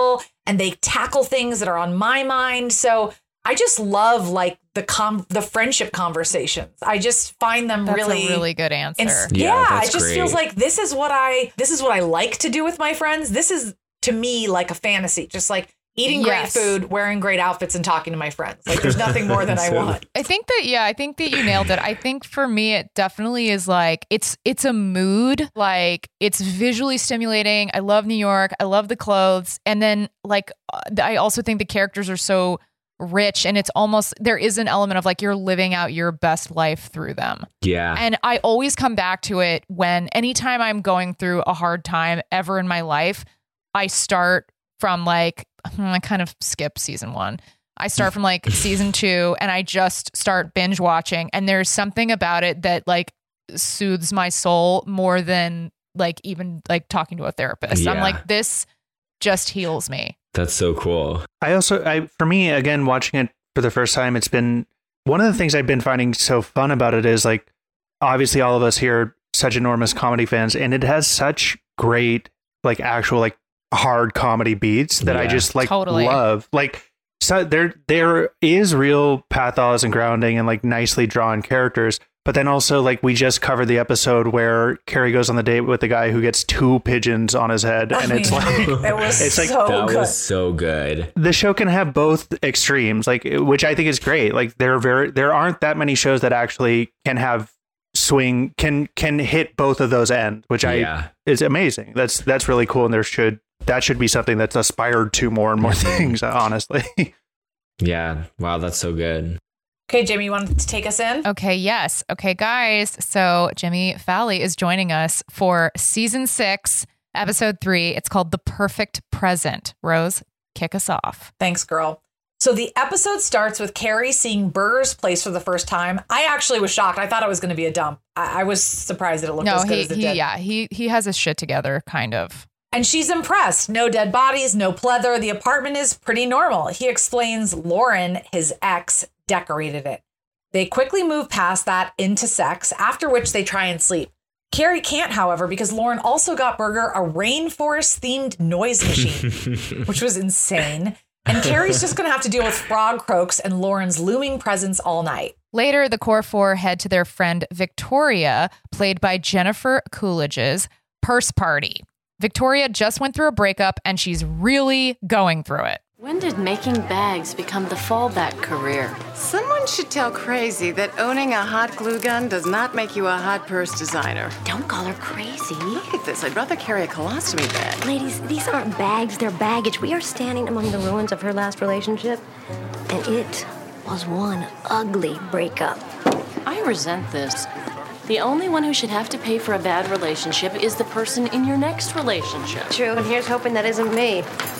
and they tackle things that are on my mind. So I just love like the com- the friendship conversations. I just find them That's really a really good answer. ins- Yeah, yeah, that's it just great. feels like this is what I this is what I like to do with my friends. This is to me like a fantasy, just like eating Yes. great food, wearing great outfits, and talking to my friends. Like there's nothing more than I So- want. I think that yeah, I think that you nailed it. I think for me it definitely is like it's it's a mood. Like it's visually stimulating. I love New York. I love the clothes. And then like uh, I also think the characters are so rich and it's almost there is an element of like you're living out your best life through them. Yeah. And I always come back to it when anytime I'm going through a hard time ever in my life, I start from like I kind of skip season one. I start from like season two and I just start binge watching. And there's something about it that like soothes my soul more than like even like talking to a therapist. I'm Yeah. like, this just heals me. That's so cool. I also, I for me, again, watching it for the first time, it's been one of the things I've been finding so fun about it is like, obviously all of us here are such enormous comedy fans, and it has such great, like actual, like hard comedy beats that I Yeah, just like totally. love. Like, so there, there is real pathos and grounding and like nicely drawn characters. But then also, like, we just covered the episode where Carrie goes on the date with the guy who gets two pigeons on his head. And I it's mean, like, it was it's like- so that good. was so good. the show can have both extremes, like, which I think is great. Like, there are very, there aren't that many shows that actually can have swing, can, can hit both of those ends, which I, Yeah. is amazing. That's, that's really cool. And there should, that should be something that's aspired to more and more things, honestly. Yeah. Wow, that's so good. Okay, Jamie, you want to take us in? Okay, yes. Okay, guys. So Jimmy Falley is joining us for season six, episode three. It's called The Perfect Present. Rose, kick us off. Thanks, girl. So the episode starts with Carrie seeing Burger's place for the first time. I actually was shocked. I thought it was going to be a dump. I, I was surprised that it looked No, as good he, as it he did. yeah, he he has his shit together, kind of. And she's impressed. No dead bodies, no pleather. The apartment is pretty normal. He explains Lauren, his ex, decorated it. They quickly move past that into sex, after which they try and sleep. Carrie can't, however, because Lauren also got Burger a rainforest-themed noise machine, which was insane. And Carrie's just going to have to deal with frog croaks and Lauren's looming presence all night. Later, the core four head to their friend Victoria, played by Jennifer Coolidge's purse party. Victoria just went through a breakup and she's really going through it. When did making bags become the fallback career? Someone should tell Crazy that owning a hot glue gun does not make you a hot purse designer. Don't call her crazy. Look at this. I'd rather carry a colostomy bag. Ladies, these aren't bags, they're baggage. We are standing among the ruins of her last relationship, and it was one ugly breakup. I resent this. The only one who should have to pay for a bad relationship is the person in your next relationship. True, and here's hoping that isn't me.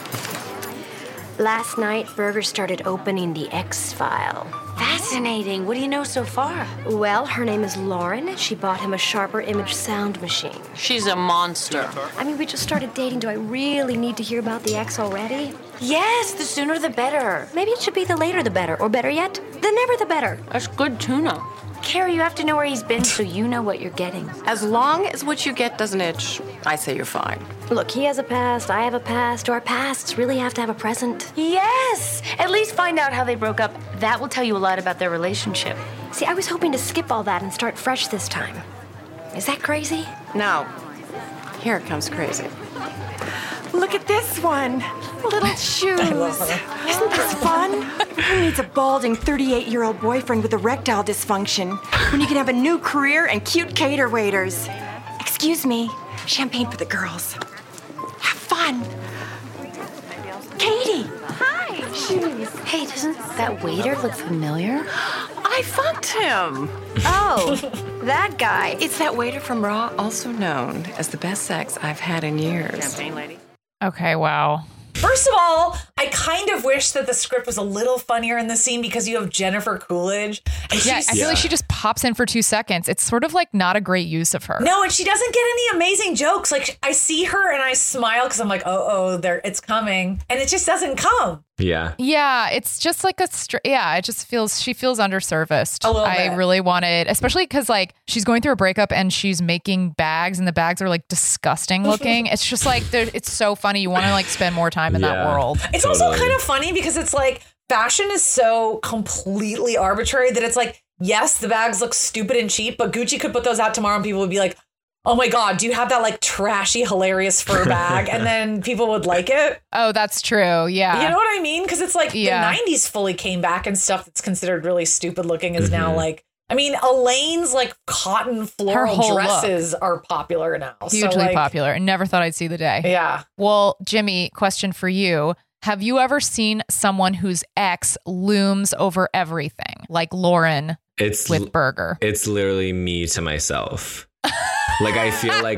Last night, Burger started opening the X-File. Fascinating. What do you know so far? Well, her name is Lauren. She bought him a sharper image sound machine. She's a monster. I mean, we just started dating. Do I really need to hear about the X already? Yes, the sooner the better. Maybe it should be the later the better, or better yet, the never the better. That's good tuna. Carrie, you have to know where he's been so you know what you're getting. As long as what you get doesn't itch, I say you're fine. Look, he has a past, I have a past. Do our pasts really have to have a present? Yes! At least find out how they broke up. That will tell you a lot about their relationship. See, I was hoping to skip all that and start fresh this time. Is that crazy? No. Here comes Crazy. Look at this one. Little shoes. Isn't this fun? Who needs a balding thirty-eight-year-old boyfriend with erectile dysfunction when you can have a new career and cute cater waiters? Excuse me. Champagne for the girls. Have fun. Katie. Hi. Shoes. Hey, doesn't that waiter look familiar? I fucked him. Oh, that guy. It's that waiter from Raw, also known as the best sex I've had in years. Champagne lady. Okay, wow. First of all, I kind of wish that the script was a little funnier in the scene because you have Jennifer Coolidge. And Yeah, she's I feel like she just pops in for two seconds. It's sort of like not a great use of her. No, and she doesn't get any amazing jokes. Like I see her and I smile because I'm like, oh, oh, there, it's coming, and it just doesn't come. Yeah. Yeah, it's just like a str- yeah, it just feels she feels underserviced. A little I bit. really wanted, especially because like she's going through a breakup and she's making bags and the bags are like disgusting looking. It's just like they're- it's so funny. You want to like spend more time in that Yeah. world. It's also kind of funny because it's like fashion is so completely arbitrary that it's like, yes, the bags look stupid and cheap, but Gucci could put those out tomorrow and people would be like, oh my God, do you have that like trashy, hilarious fur bag? And then people would like it. Oh, that's true. Yeah. You know what I mean? Because it's like Yeah. the nineties fully came back and stuff that's considered really stupid looking is now like, I mean, Elaine's like cotton floral whole dresses are popular now. Hugely so, like, popular. I never thought I'd see the day. Yeah. Well, Jimmy, question for you. Have you ever seen someone whose ex looms over everything? Like Lauren It's with Burger. It's literally me to myself. Like I feel like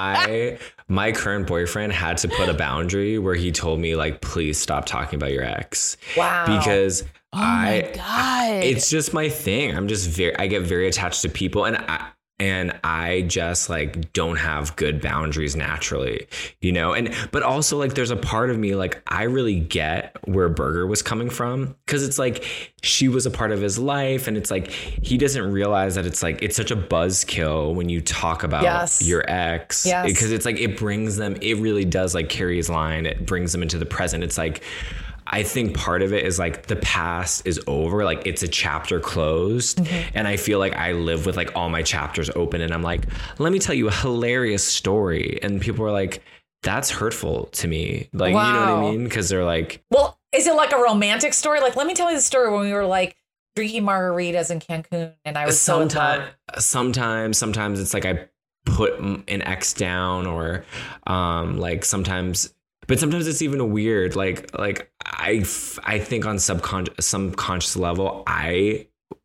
my my current boyfriend had to put a boundary where he told me like, please stop talking about your ex. Wow. Because Oh I, my God. it's just my thing. I'm just very, I get very attached to people, and I, and I just like don't have good boundaries naturally, you know? And, but also like, there's a part of me, like, I really get where Burger was coming from. Cause it's like, she was a part of his life. And it's like, he doesn't realize that it's like, it's such a buzzkill when you talk about Yes. your ex. Yes. Because it's like, it brings them, it really does like Carrie's line. It brings them into the present. It's like, I think part of it is like the past is over, like it's a chapter closed. Mm-hmm. And I feel like I live with like all my chapters open and I'm like, let me tell you a hilarious story. And people are like, that's hurtful to me. Like, Wow. you know what I mean? Because they're like, Well, is it like a romantic story? Like, let me tell you the story when we were like drinking margaritas in Cancun and I was so in sometimes, love. sometimes, sometimes it's like I put an ex down or um, like sometimes, but sometimes it's even weird. Like, like I, f- I think on subconscious, some conscious level, I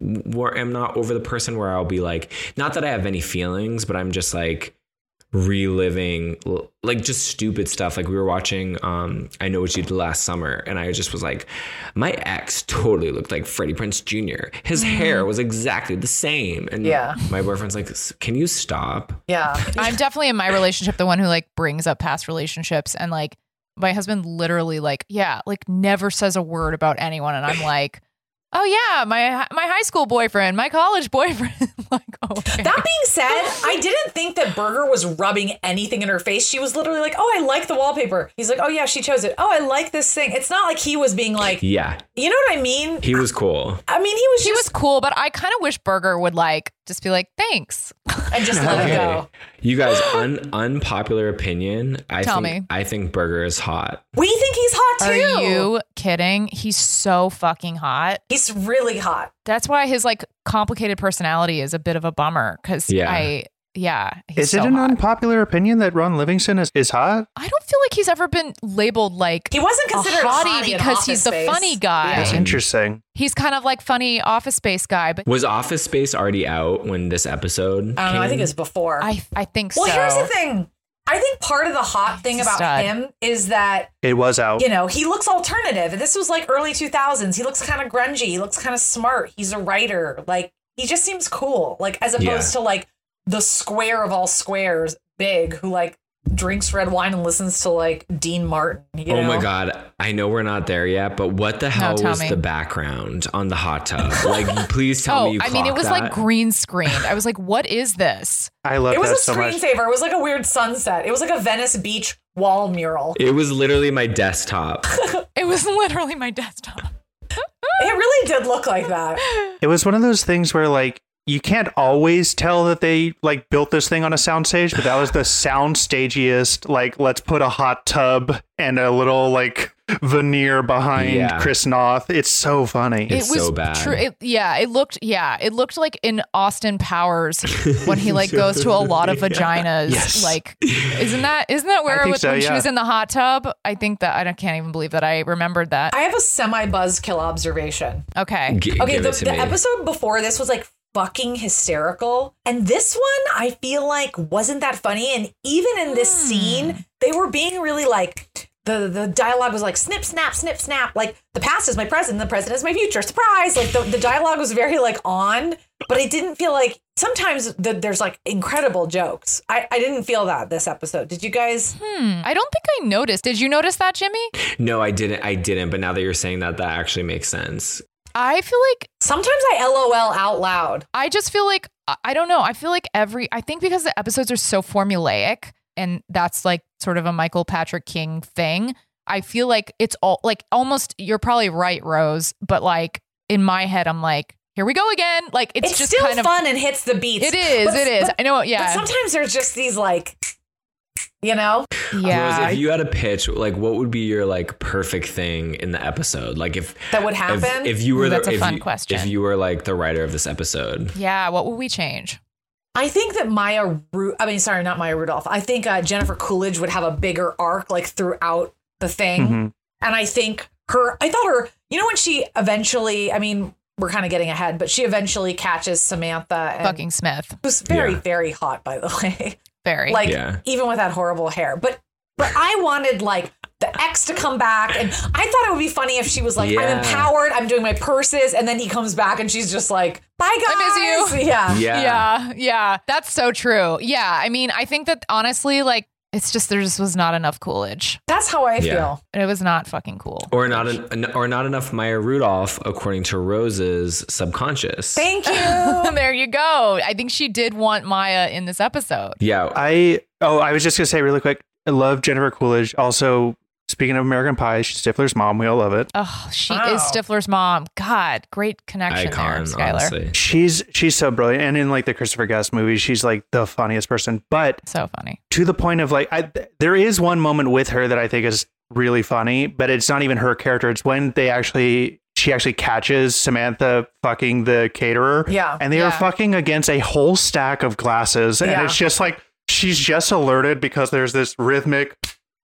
w- am not over the person where I'll be like, not that I have any feelings, but I'm just like reliving like just stupid stuff. Like we were watching um I Know What You Did Last Summer and I just was like, my ex totally looked like Freddie Prinze Junior His mm. hair was exactly the same. And yeah. my boyfriend's like, can you stop? Yeah. I'm definitely in my relationship the one who like brings up past relationships, and like my husband literally like, yeah, like never says a word about anyone. And I'm like, oh yeah, my my high school boyfriend, my college boyfriend. Like, okay. That being said, I didn't think that Burger was rubbing anything in her face. She was literally like, oh, I like the wallpaper. He's like, oh yeah, she chose it. Oh, I like this thing. It's not like he was being like, yeah, you know what I mean? He was cool. I mean, he was he just, was cool, but I kind of wish Burger would like just be like, thanks, and just let okay. it go. You guys, un- unpopular opinion. I Tell think me. I think Burger is hot. We think he's hot too. Are you kidding? He's so fucking hot. He's really hot. That's why his like complicated personality is a bit of a bummer. Cause Yeah. I, yeah. He's Is so it an hot. unpopular opinion that Ron Livingston is, is hot? I don't feel like he's ever been labeled like He wasn't considered a a hottie hottie in because he's the Office Space. funny guy. Yeah. That's interesting. He's kind of like funny Office Space guy, but Was Office Space already out when this episode? I don't know. I came? think it was before. I I think well, so. here's the thing. I think part of the hot thing He's a about stud. him is that, It was out. you know, he looks alternative. And this was like early two thousands. He looks kind of grungy. He looks kind of smart. He's a writer. Like, he just seems cool. Like, as opposed Yeah. to like the square of all squares, Big, who like drinks red wine and listens to like Dean Martin. You Oh know? my God. I know we're not there yet, but what the hell tell was me. the background on the hot tub? Like, please tell oh, me you I mean, it clocked was that. like green screened. I was like, what is this? I love It was that a so much. screensaver. It was like a weird sunset. It was like a Venice Beach wall mural. It was literally my desktop. It was literally my desktop. It really did look like that. It was one of those things where like you can't always tell that they like built this thing on a soundstage, but that was the soundstagiest. Like, let's put a hot tub and a little like veneer behind Yeah. Chris Noth. It's so funny. It's it was so bad. True. It, yeah, it looked. Yeah, it looked like in Austin Powers when he like goes to a lot of vaginas. Yes. Like, isn't that isn't that where I it think was so, when she yeah. was in the hot tub? I think that I don't, can't even believe that I remembered that. I have a semi-buzzkill observation. Okay. G- Okay, give the, it to the me. episode before this was like fucking hysterical. And this one, I feel like wasn't that funny. And even in this Hmm. scene, they were being really like, the the dialogue was like snip, snap, snip, snap. Like the past is my present, the present is my future. Surprise! Like the, the dialogue was very like on, but I didn't feel like sometimes the, there's like incredible jokes. I, I didn't feel that this episode. Did you guys? Hmm. I don't think I noticed. Did you notice that, Jimmy? No, I didn't. I didn't. But now that you're saying that, that actually makes sense. I feel like sometimes I LOL out loud. I just feel like, I don't know. I feel like every, I think because the episodes are so formulaic and that's like sort of a Michael Patrick King thing. I feel like it's all like almost, you're probably right, Rose, but like in my head, I'm like, here we go again. Like it's, it's just still kind of fun and hits the beats. It is. But, it is. But, I know. Yeah. But sometimes there's just these like, you know? Yeah. Rose, if you had a pitch, like what would be your like perfect thing in the episode? Like if that would happen. If, if you were Ooh, the, that's a if fun you, question. If you were like the writer of this episode, yeah. What would we change? I think that Maya, Ru- I mean, sorry, not Maya Rudolph. I think uh, Jennifer Coolidge would have a bigger arc like throughout the thing. Mm-hmm. And I think her, I thought her, you know, when she eventually, I mean, we're kind of getting ahead, but she eventually catches Samantha. And Fucking Smith. Who's very, Yeah. very hot, by the way. Very. Like, Yeah. even with that horrible hair. But but I wanted, like, the ex to come back. And I thought it would be funny if she was like, Yeah. I'm empowered, I'm doing my purses. And then he comes back and she's just like, bye, guys. I miss you. Yeah. Yeah. Yeah. Yeah. That's so true. Yeah. I mean, I think that honestly, like, it's just there just was not enough Coolidge. That's how I Yeah. feel. It was not fucking cool. or not, an, or not enough Maya Rudolph, according to Rose's subconscious. Thank you. There you go. I think she did want Maya in this episode. Yeah. I oh, I was just gonna say really quick. I love Jennifer Coolidge. Also, speaking of American Pie, she's Stifler's mom. We all love it. Oh, she Wow. is Stifler's mom. God, great connection Icon, there, Skylar. honestly. She's she's so brilliant, and in like the Christopher Guest movies, she's like the funniest person. But So funny. to the point of like, I, there is one moment with her that I think is really funny, but it's not even her character. It's when they actually she actually catches Samantha fucking the caterer. Yeah. And they Yeah. are fucking against a whole stack of glasses, and Yeah. it's just like she's just alerted because there's this rhythmic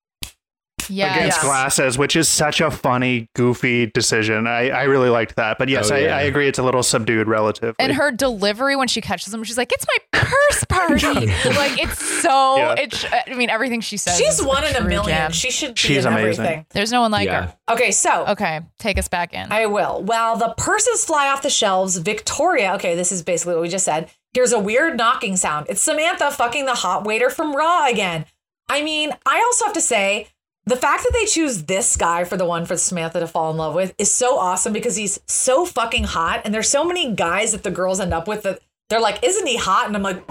Yeah. against Yes. glasses, which is such a funny, goofy decision. I, I really liked that. But yes, Oh, yeah. I, I agree. It's a little subdued relatively. And her delivery when she catches him, she's like, "It's my purse party." Like it's so. Yeah. It's. I mean, everything she says. She's is one in a true million. gem. She should be She's in amazing. everything. There's no one like Yeah. her. Okay, so Okay, take us back in. I will. While the purses fly off the shelves, Victoria, okay, this is basically what we just said, hears a weird knocking sound. It's Samantha fucking the hot waiter from Raw again. I mean, I also have to say, the fact that they choose this guy for the one for Samantha to fall in love with is so awesome because he's so fucking hot. And there's so many guys that the girls end up with that they're like, isn't he hot? And I'm like,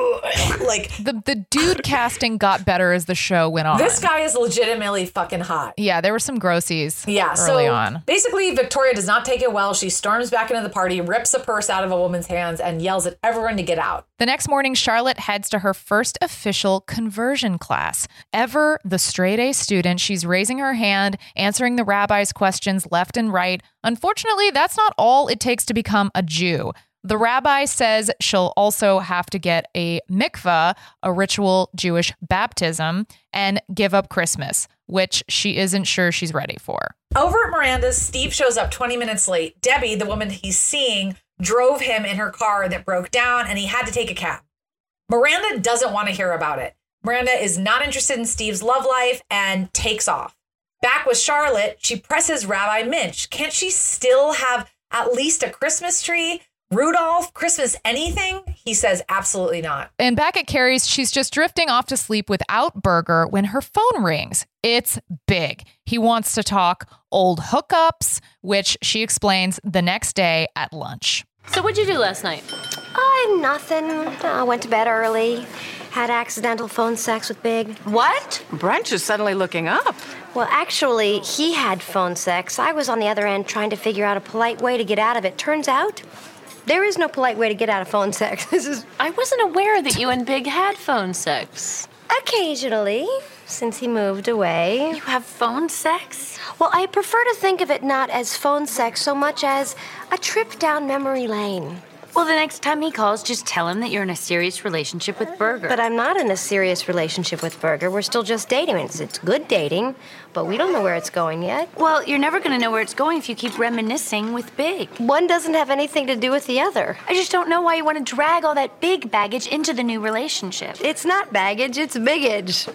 like the the dude casting got better as the show went on. this guy is legitimately fucking hot. Yeah, there were some grossies. Yeah, early so on. basically Victoria does not take it well. She storms back into the party, rips a purse out of a woman's hands, and yells at everyone to get out. The next morning, Charlotte heads to her first official conversion class. Ever the straight A student, she's raising her hand, answering the rabbi's questions left and right. Unfortunately, that's not all it takes to become a Jew. The rabbi says she'll also have to get a mikvah, a ritual Jewish baptism, and give up Christmas, which she isn't sure she's ready for. Over at Miranda's, Steve shows up twenty minutes late. Debbie, the woman he's seeing, drove him in her car that broke down and he had to take a cab. Miranda doesn't want to hear about it. Miranda is not interested in Steve's love life and takes off. Back with Charlotte, she presses Rabbi Minch. Can't she still have at least a Christmas tree? Rudolph, Christmas, anything? He says absolutely not. And back at Carrie's, she's just drifting off to sleep without Berger when her phone rings. It's big. He wants to talk old hookups, which she explains the next day at lunch. So what'd you do last night? Oh, nothing. I went to bed early. Had accidental phone sex with Big. What? Brunch is suddenly looking up. Well, actually, he had phone sex. I was on the other end trying to figure out a polite way to get out of it. Turns out, there is no polite way to get out of phone sex. This is I wasn't aware that you and Big had phone sex. occasionally, since he moved away. You have phone sex? Well, I prefer to think of it not as phone sex so much as a trip down memory lane. Well, the next time he calls, just tell him that you're in a serious relationship with Berger. But I'm not in a serious relationship with Berger. We're still just dating. It's, it's good dating, but we don't know where it's going yet. Well, you're never going to know where it's going if you keep reminiscing with Big. One doesn't have anything to do with the other. I just don't know why you want to drag all that Big baggage into the new relationship. It's not baggage, it's biggage.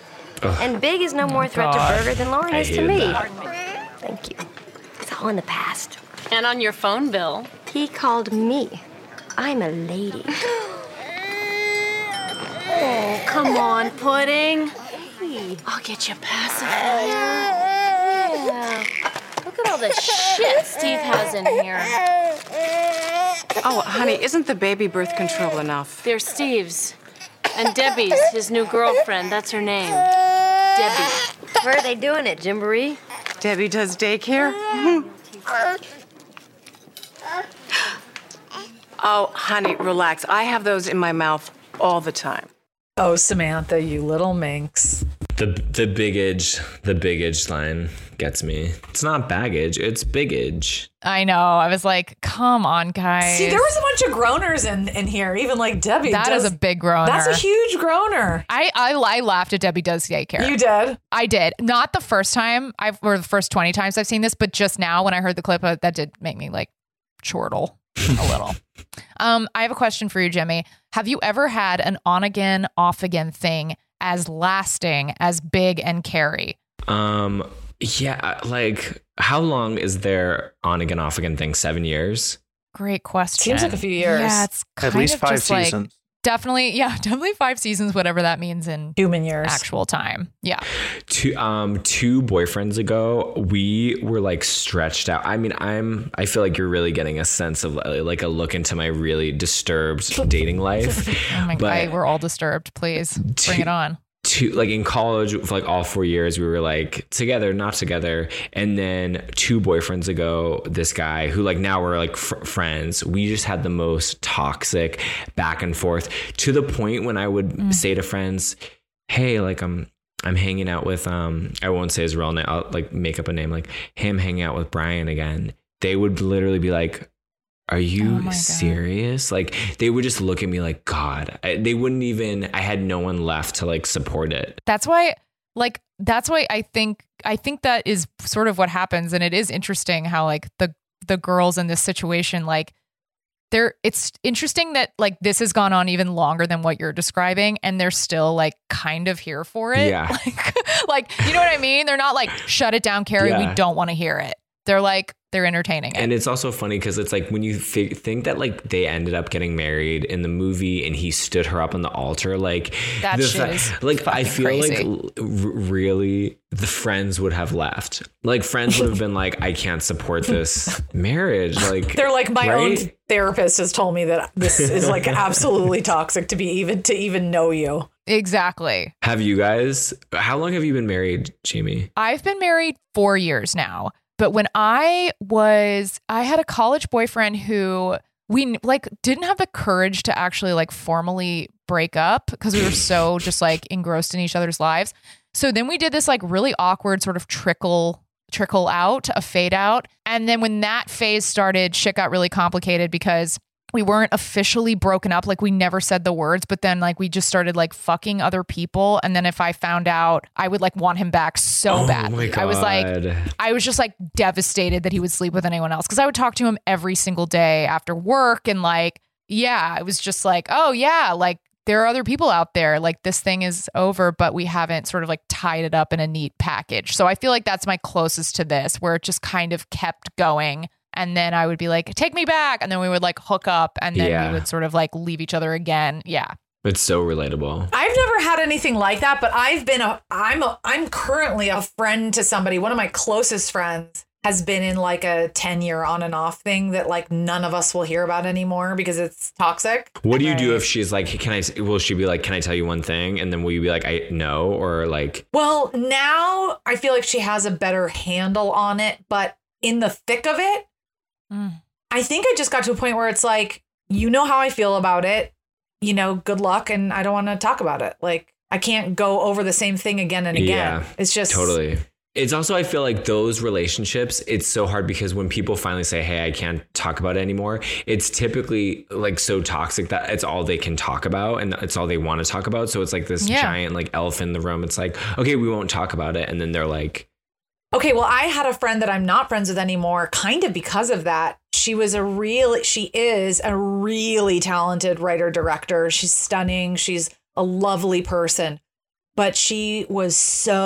Ugh. And Big is no more threat God. to Burger than Lauren I is to hated me. that. Thank you. It's all in the past. And on your phone bill. He called me. I'm a lady. Oh, come on, Pudding. I'll get you pacifier. Yeah. Look at all the shit Steve has in here. Oh, honey, isn't the baby birth control enough? They're Steve's. And Debbie's, his new girlfriend. That's her name. Debbie. Where are they doing it, Jimboree? Debbie does daycare? Oh, honey, relax. I have those in my mouth all the time. Oh, Samantha, you little minx. The the biggage, the biggage line gets me. It's not baggage, it's biggage. I know. I was like, come on, guys. See, there was a bunch of groaners in, in here, even like Debbie. That does, is a big groaner. That's a huge groaner. I, I I laughed at Debbie Does Daycare. You did? I did. Not the first time, I've or the first twenty times I've seen this, but just now when I heard the clip, uh, that did make me like chortle a little. um, I have a question for you, Jimmy. Have you ever had an on again, off again thing as lasting as Big and Carrie? Um, yeah, like how long is their on again, off again thing? Seven years? Great question. Seems like a few years. Yeah, it's kind At least of five just like- seasons. Definitely, yeah, definitely five seasons, whatever that means in human years, actual time. Yeah. Two um two boyfriends ago, we were like stretched out. I mean, I'm I feel like you're really getting a sense of like a look into my really disturbed dating life. Oh my But God, we're all disturbed. Please bring it on. Two, like in college for like all four years, we were like together, not together. And then two boyfriends ago, this guy who like now we're like fr- friends, we just had the most toxic back and forth to the point when I would Mm. say to friends, hey, like I'm I'm hanging out with um I won't say his real name, I'll like make up a name, like hey, I'm hanging out with Brian again. They would literally be like, are you Oh serious? Like they would just look at me like, God, I, they wouldn't even, I had no one left to like support it. That's why, like, that's why I think, I think that is sort of what happens. And it is interesting how like the, the girls in this situation, like they're, it's interesting that like this has gone on even longer than what you're describing. And they're still like kind of here for it. Yeah. Like, like, you know what I mean? They're not like, shut it down, Carrie. Yeah. We don't want to hear it. They're like, they're entertaining it. And it's also funny because it's like when you th- think that like they ended up getting married in the movie and he stood her up on the altar, like That the shit fa- is like I fucking feel crazy. like l- r- really the friends would have left. Like friends would have been like, I can't support this marriage. Like They're like, my right? own therapist has told me that this is like absolutely toxic to be even to even know you. Exactly. Have you guys? How long have you been married, Jamie? I've been married four years now. But when I was, I had a college boyfriend who we like didn't have the courage to actually like formally break up because we were so just like engrossed in each other's lives. So then we did this like really awkward sort of trickle, trickle out, a fade out. And then when that phase started, shit got really complicated because we weren't officially broken up. Like we never said the words, but then like we just started like fucking other people. And then if I found out, I would like want him back so Oh badly. my I was like, God. I was just like devastated that he would sleep with anyone else. Cause I would talk to him every single day after work. And like, yeah, it was just like, oh yeah, like there are other people out there. Like this thing is over, but we haven't sort of like tied it up in a neat package. So I feel like that's my closest to this, where it just kind of kept going. And then I would be like, take me back. And then we would like hook up and then Yeah. we would sort of like leave each other again. Yeah. It's so relatable. I've never had anything like that, but I've been a I'm a I'm currently a friend to somebody. One of my closest friends has been in like a ten year on and off thing that like none of us will hear about anymore because it's toxic. What do you do if she's like, can I, will she be like, can I tell you one thing? And then will you be like, I no, or like, Well, now I feel like she has a better handle on it, but in the thick of it, Mm. I think I just got to a point where it's like, you know how I feel about it, you know, good luck. And I don't want to talk about it. Like I can't go over the same thing again and again. Yeah, It's just totally. It's also, I feel like those relationships, it's so hard because when people finally say, hey, I can't talk about it anymore, it's typically like so toxic that it's all they can talk about and it's all they want to talk about. So it's like this Yeah. giant like elephant in the room. It's like, okay, we won't talk about it. And then they're like, Okay, well, I had a friend that I'm not friends with anymore, kind of because of that. She was a really, she is a really talented writer director. She's stunning. She's a lovely person. but she was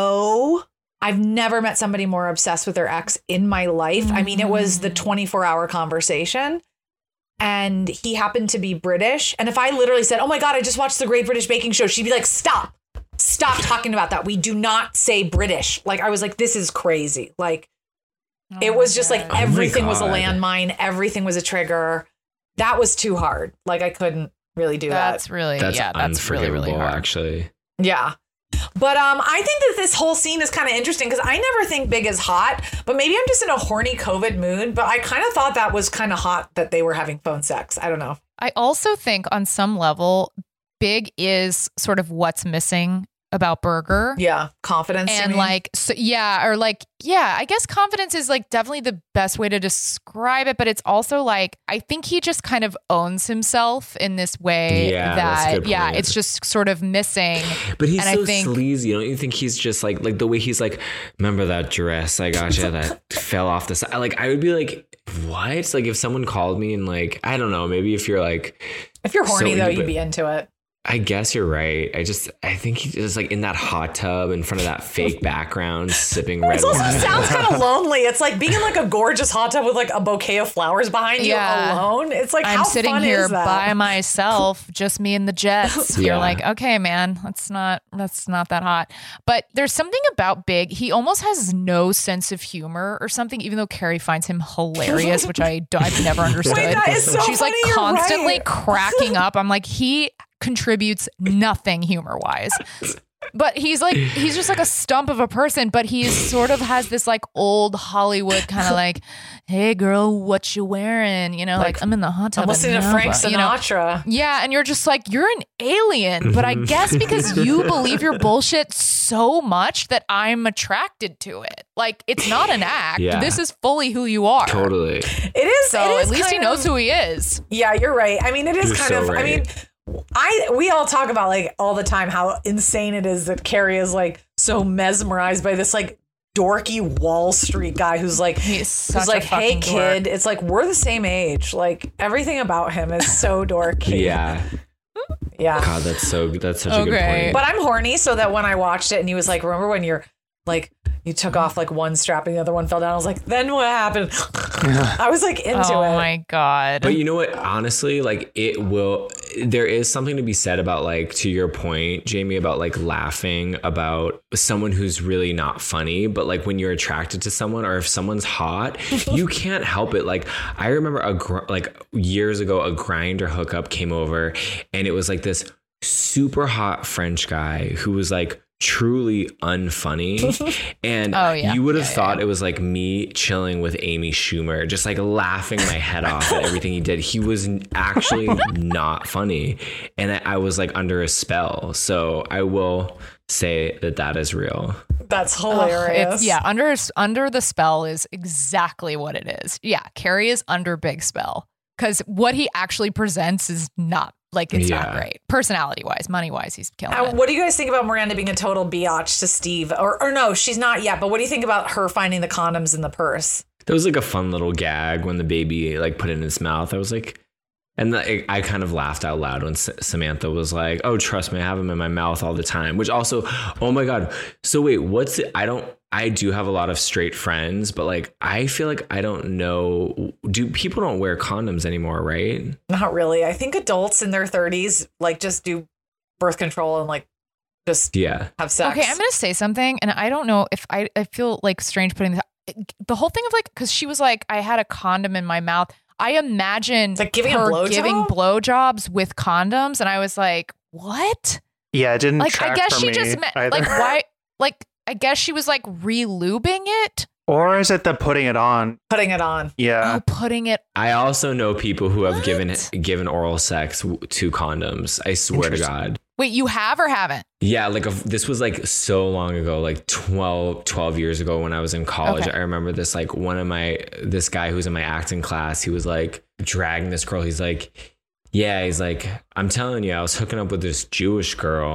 so, I've never met somebody more obsessed with their ex in my life. Mm. I mean, it was the twenty-four hour conversation. And he happened to be British. And if I literally said, oh my God, I just watched the Great British Baking Show, she'd be like, stop, stop talking about that. We do not say British. Like, I was like, this is crazy. Like, oh it was just God. like everything oh was a landmine. Everything was a trigger. That was too hard. Like, I couldn't really do that's that. That's really, that's yeah, that's really, really hard. Actually. Yeah. But um, I think that this whole scene is kind of interesting because I never think Big is hot, but maybe I'm just in a horny COVID mood. But I kind of thought that was kind of hot that they were having phone sex. I don't know. I also think on some level, Big is sort of what's missing about Berger. Yeah. Confidence. And like, so, yeah, or like, yeah, I guess confidence is like definitely the best way to describe it. But it's also like, I think he just kind of owns himself in this way yeah, that, yeah, it's just sort of missing. But he's and so I think, sleazy. Don't you think he's just like, like the way he's like, remember that dress I got you that fell off the side? Like, I would be like, what? It's like if someone called me and like, I don't know, maybe if you're like. If you're horny so though, into, you'd be into it. I guess you're right. I just, I think he's just like in that hot tub in front of that fake background, sipping red wine. It also wine. sounds kind of lonely. It's like being in like a gorgeous hot tub with like a bouquet of flowers behind you yeah. alone. It's like, I'm how sitting fun here is that? by myself, just me and the jets. Yeah. You're like, okay, man, that's not, that's not that hot. But there's something about Big. He almost has no sense of humor or something, even though Carrie finds him hilarious, which I, I've never understood. Wait, that is so She's funny, like you're constantly right. cracking up. I'm like, he contributes nothing humor wise. But he's like, he's just like a stump of a person, but he sort of has this like old Hollywood kind of like, hey girl, what you wearing? You know, like, like I'm in the hot tub. I'm listening to Frank Sinatra. You know? Yeah. And you're just like, you're an alien. But I guess because you believe your bullshit so much that I'm attracted to it. Like, it's not an act. Yeah. This is fully who you are. Totally. It is. So it is at least he of, knows who he is. Yeah, you're right. I mean, it is You're kind so of, right. I mean, I we all talk about like all the time how insane it is that Carrie is like so mesmerized by this like dorky Wall Street guy who's like he's who's like, hey kid, dork. It's like we're the same age. Like everything about him is so dorky. Yeah. Yeah. God, that's so that's such Okay. a good point. But I'm horny, so that when I watched it and he was like, remember when you're like you took off like one strap and the other one fell down? I was like, then what happened? I was like into oh it. Oh my God. But you know what? Honestly, like it will, there is something to be said about like, to your point, Jamie, about like laughing about someone who's really not funny. But like when you're attracted to someone or if someone's hot, you can't help it. Like I remember a gr- like years ago, a Grindr hookup came over and it was like this super hot French guy who was like, truly unfunny. And oh, yeah. you would have yeah, thought yeah. it was like me chilling with Amy Schumer, just like laughing my head off at everything he did. He was actually not funny. And I, I was like under a spell. So I will say that that is real. That's hilarious. Oh, it's, yeah, under under the spell is exactly what it is. Yeah, Carrie is under big spell because what he actually presents is not like it's yeah. not great. Personality wise, money wise, he's killing uh, it. What do you guys think about Miranda being a total biatch to Steve? Or, or no, she's not yet. But what do you think about her finding the condoms in the purse? There was like a fun little gag when the baby like put it in his mouth. I was like, and the, I kind of laughed out loud when S- Samantha was like, oh, trust me, I have them in my mouth all the time. Which also, oh my God. So wait, what's it? I don't, I do have a lot of straight friends, but like, I feel like I don't know. Do people don't wear condoms anymore, right? Not really. I think adults in their thirties like just do birth control and like just yeah. have sex. Okay, I'm going to say something. And I don't know if I, I feel like strange putting this, the whole thing of like, because she was like, I had a condom in my mouth. I imagined like giving her a blow giving job? blowjobs with condoms. And I was like, what? Yeah, it didn't Like, track I guess for she me just meant, either. like, why? Like, I guess she was like re-lubing it. Or is it the putting it on? Putting it on. Yeah. Oh, putting it. I also know people who have What? given given oral sex w- to condoms. I swear to God. Wait, you have or haven't? Yeah, like a, this was like so long ago, like twelve, twelve years ago when I was in college. Okay. I remember this, like one of my, this guy who's in my acting class, he was like dragging this girl. He's like, yeah, he's like, I'm telling you, I was hooking up with this Jewish girl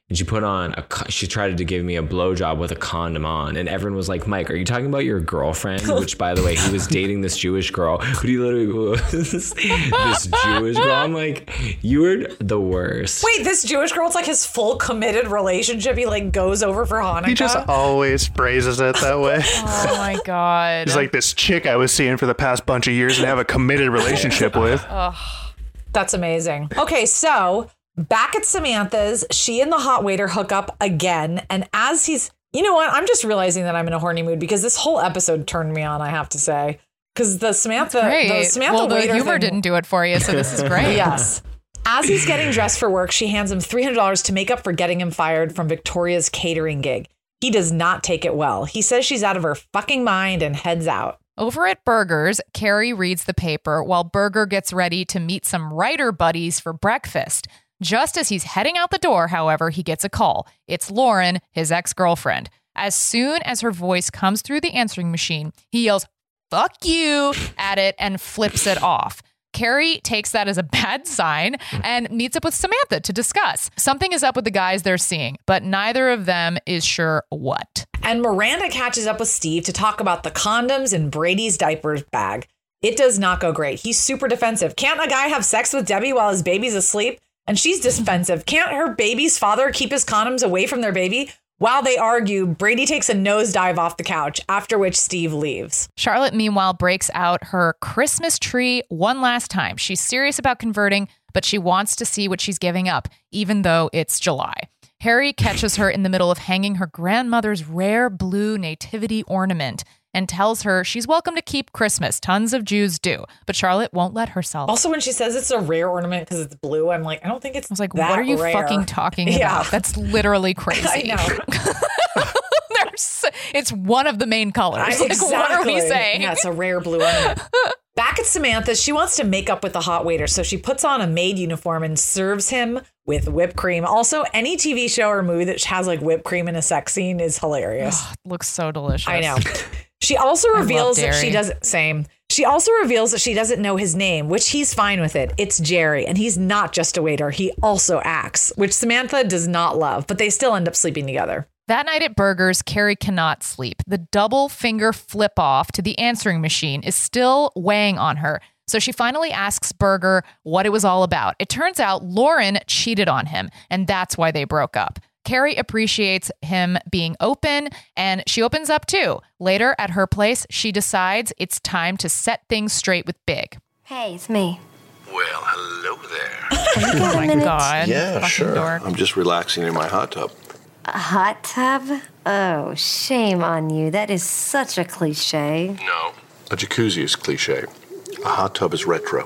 and she put on a, co- she tried to give me a blowjob with a condom on. And everyone was like, Mike, are you talking about your girlfriend? Which, by the way, he was dating this Jewish girl, but he literally was this Jewish girl. I'm like, you were the worst. Wait, this Jewish girl, it's like his full committed relationship. He like goes over for Hanukkah. He just always phrases it that way. Oh my God. He's like, this chick I was seeing for the past bunch of years and have a committed relationship with. Ugh. That's amazing. Okay, so back at Samantha's, she and the hot waiter hook up again. And as he's, you know what? I'm just realizing that I'm in a horny mood because this whole episode turned me on, I have to say. Because the Samantha, the Samantha well, the waiter humor thing, didn't do it for you, so this is great. Yes. As he's getting dressed for work, she hands him three hundred dollars to make up for getting him fired from Victoria's catering gig. He does not take it well. He says she's out of her fucking mind and heads out. Over at Burger's, Carrie reads the paper while Burger gets ready to meet some writer buddies for breakfast. Just as he's heading out the door, however, he gets a call. It's Lauren, his ex-girlfriend. As soon as her voice comes through the answering machine, he yells, "Fuck you," at it and flips it off. Carrie takes that as a bad sign and meets up with Samantha to discuss. Something is up with the guys they're seeing, but neither of them is sure what. And Miranda catches up with Steve to talk about the condoms in Brady's diapers bag. It does not go great. He's super defensive. Can't a guy have sex with Debbie while his baby's asleep? And she's defensive. Can't her baby's father keep his condoms away from their baby? While they argue, Brady takes a nosedive off the couch, after which Steve leaves. Charlotte, meanwhile, breaks out her Christmas tree one last time. She's serious about converting, but she wants to see what she's giving up, even though it's July. Harry catches her in the middle of hanging her grandmother's rare blue nativity ornament and tells her she's welcome to keep Christmas. Tons of Jews do, but Charlotte won't let herself. Also, when she says it's a rare ornament because it's blue, I'm like, I don't think it's I was like, that what are you rare. fucking talking Yeah. about? That's literally crazy. I know. There's, it's one of the main colors. I, Like, exactly. what are we saying? Yeah, it's a rare blue ornament. Back at Samantha's, she wants to make up with the hot waiter, so she puts on a maid uniform and serves him with whipped cream. Also, any T V show or movie that has like whipped cream in a sex scene is hilarious. Ugh, looks so delicious. I know. She also reveals that she dairy. doesn't same. She also reveals that she doesn't know his name, which he's fine with it. It's Jerry, and he's not just a waiter. He also acts, which Samantha does not love, but they still end up sleeping together. That night at Burger's, Carrie cannot sleep. The double finger flip off to the answering machine is still weighing on her. So she finally asks Burger what it was all about. It turns out Lauren cheated on him, and that's why they broke up. Carrie appreciates him being open, and she opens up too. Later at her place, she decides it's time to set things straight with Big. Hey, it's me. Well, hello there. You got Oh a my minute? God. Yeah, Fucking sure. dork. I'm just relaxing in my hot tub. A hot tub? Oh, shame on you. That is such a cliche. No. A jacuzzi is cliche. A hot tub is retro.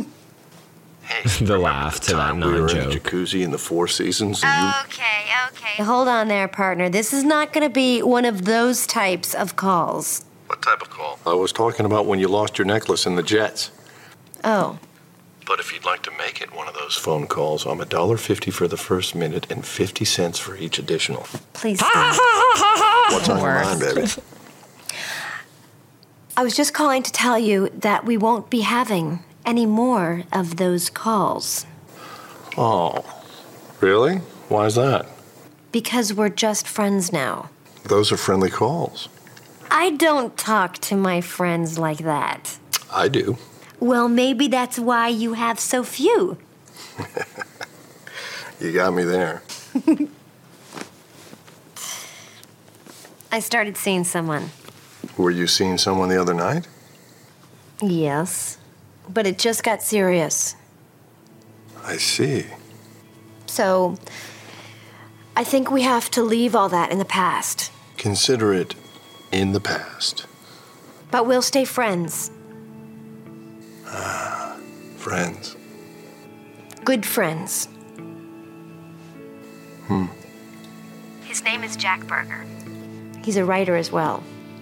Hey, The laugh to that time we were in a non-joke. jacuzzi in the Four Seasons and you... Okay, okay. Hold on there, partner. This is not going to be one of those types of calls. What type of call? I was talking about when you lost your necklace in the jets. Oh. But if you'd like to make it one of those phone calls, I'm a dollar fifty for the first minute and fifty cents for each additional. Please stop. What's on your mind, baby? I was just calling to tell you that we won't be having any more of those calls. Oh, really? Why is that? Because we're just friends now. Those are friendly calls. I don't talk to my friends like that. I do. Well, maybe that's why you have so few. You got me there. I started seeing someone. Were you seeing someone the other night? Yes, but it just got serious. I see. So, I think we have to leave all that in the past. Consider it in the past. But we'll stay friends. Ah, friends. Good friends. Hmm. His name is Jack Burger. He's a writer as well.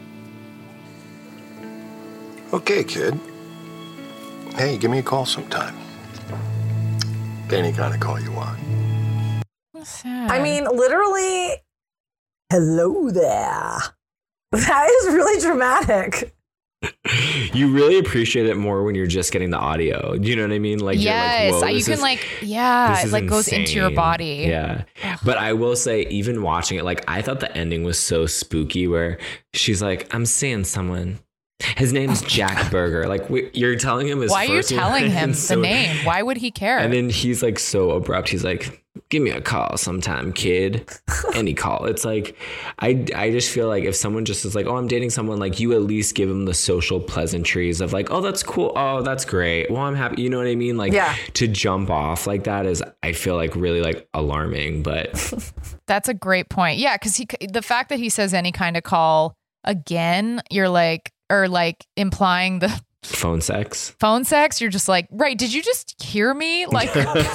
Okay, kid. Hey, give me a call sometime. Any kind of call you want. I mean, literally, hello there. That is really dramatic. you really appreciate it more when you're just getting the audio. You know what I mean? Like, yes, you're like, you this can is, like, yeah, it like insane. goes into your body. Yeah. But I will say, even watching it, like, I thought the ending was so spooky where she's like, I'm seeing someone. His name's Jack Berger. Like, we, you're telling him his Why are you first name telling him so, the name? Why would he care? And then he's like so abrupt. He's like, give me a call sometime, kid. Any call. It's like, I, I just feel like if someone just is like, oh, I'm dating someone, like, you at least give them the social pleasantries of like, oh, that's cool. Oh, that's great. Well, I'm happy. You know what I mean? Like, yeah. to jump off like that is, I feel like, really like alarming. But that's a great point. Yeah. Cause he, the fact that he says any kind of call again, you're like, or like implying the phone sex, phone sex. You're just like, right. Did you just hear me? Like,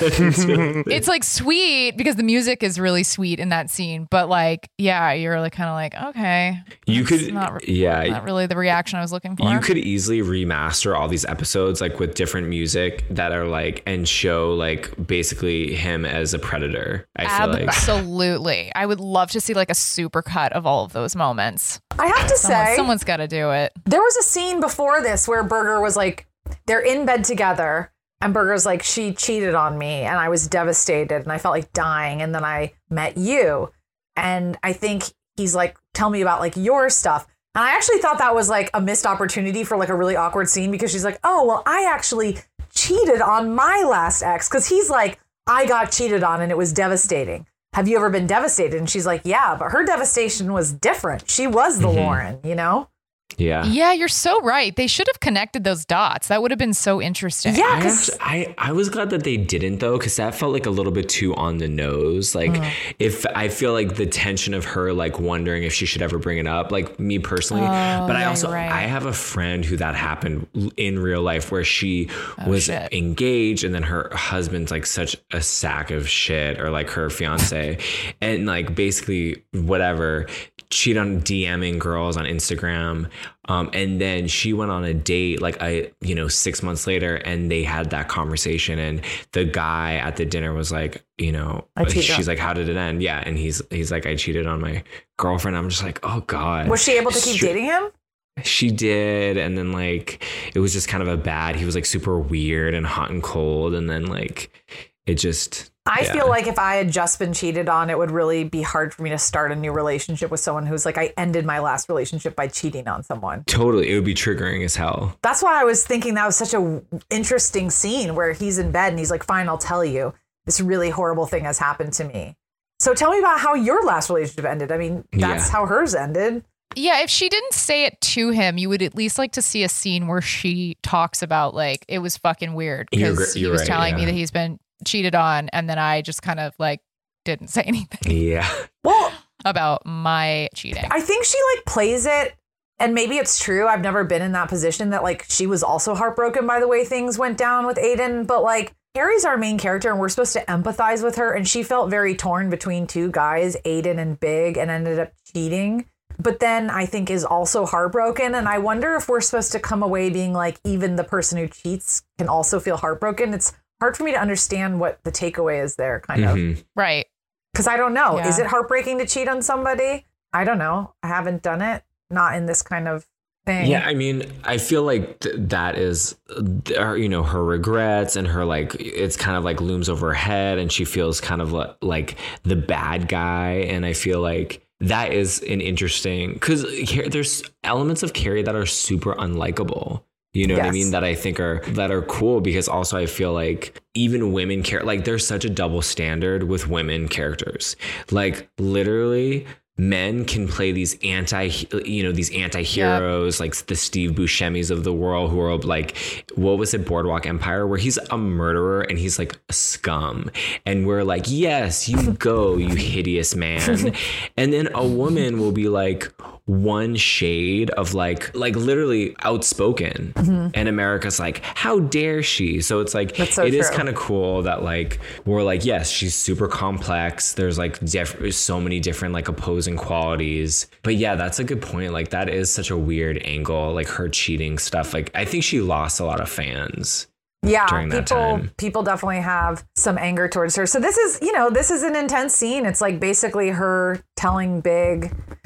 it's like sweet because the music is really sweet in that scene. But like, yeah, you're like kind of like, okay, you could, not, yeah, not really the reaction I was looking for. You could easily remaster all these episodes like with different music that are like, and show like basically him as a predator. I feel like absolutely. I would love to see like a super cut of all of those moments. I have to Someone, say, someone's got to do it. There was a scene before this where Berger was like, they're in bed together and Berger's like, she cheated on me and I was devastated and I felt like dying. And then I met you. And I think he's like, tell me about like your stuff. And I actually thought that was like a missed opportunity for like a really awkward scene because she's like, oh, well, I actually cheated on my last ex. Cause he's like, I got cheated on and it was devastating. Have you ever been devastated? And she's like, yeah, but her devastation was different. She was the mm-hmm. Lauren, you know? Yeah. Yeah, you're so right. They should have connected those dots. That would have been so interesting. Yeah, I, actually, I, I was glad that they didn't though, because that felt like a little bit too on the nose. Like mm. if I feel like the tension of her like wondering if she should ever bring it up, like me personally. Oh, but I yeah, also right. I have a friend who that happened in real life where she oh, was shit. engaged and then her husband's like such a sack of shit, or like her fiance, and like basically whatever, cheat on DMing girls on Instagram. Um, and then she went on a date like I, you know, six months later, and they had that conversation. And the guy at the dinner was like, you know, she's like, how did it end? Yeah. And he's, he's like, I cheated on my girlfriend. I'm just like, oh God. Was she able to keep dating him? She did. And then like, it was just kind of a bad, he was like super weird and hot and cold. And then like, it just, I yeah. feel like if I had just been cheated on, it would really be hard for me to start a new relationship with someone who's like, I ended my last relationship by cheating on someone. Totally. It would be triggering as hell. That's why I was thinking that was such a interesting scene where he's in bed and he's like, fine, I'll tell you. This really horrible thing has happened to me. So tell me about how your last relationship ended. I mean, that's Yeah. how hers ended. Yeah, if she didn't say it to him, you would at least like to see a scene where she talks about like, it was fucking weird You're because gr- he you're was right, telling me yeah. that he's been cheated on, and then I just kind of like didn't say anything Yeah. Well, about my cheating. I think she like plays it, and maybe it's true. I've never been in that position that like she was also heartbroken by the way things went down with Aiden, but like Carrie's our main character and we're supposed to empathize with her, and she felt very torn between two guys, Aiden and Big, and ended up cheating. But then I think is also heartbroken. And I wonder if we're supposed to come away being like, even the person who cheats can also feel heartbroken. It's hard for me to understand what the takeaway is there, kind Mhm. of. Right. Because I don't know. Yeah. Is it heartbreaking to cheat on somebody? I don't know. I haven't done it. Not in this kind of thing. Yeah, I mean, I feel like th- that is, uh, you know, her regrets and her like, it's kind of like looms over her head, and she feels kind of like, like the bad guy. And I feel like that is an interesting, because there's elements of Carrie that are super unlikable. You know what I Yes. mean? That I think are, that are cool, because also I feel like even women care, like there's such a double standard with women characters. Like literally men can play these anti, you know, these anti-heroes, yep. like the Steve Buscemi's of the world, who are like, what was it, Boardwalk Empire, where he's a murderer and he's like a scum. And we're like, yes, you go, you hideous man. And then a woman will be like one shade of like, like literally outspoken. Mm-hmm. And America's like, how dare she? So it's like, so it true. is kind of cool that like, we're like, yes, she's super complex. There's like diff- so many different like opposing qualities. But yeah, that's a good point. Like that is such a weird angle, like her cheating stuff. Like I think she lost a lot of fans. Yeah, during that people time. people definitely have some anger towards her. So this is, you know, this is an intense scene. It's like basically her telling Big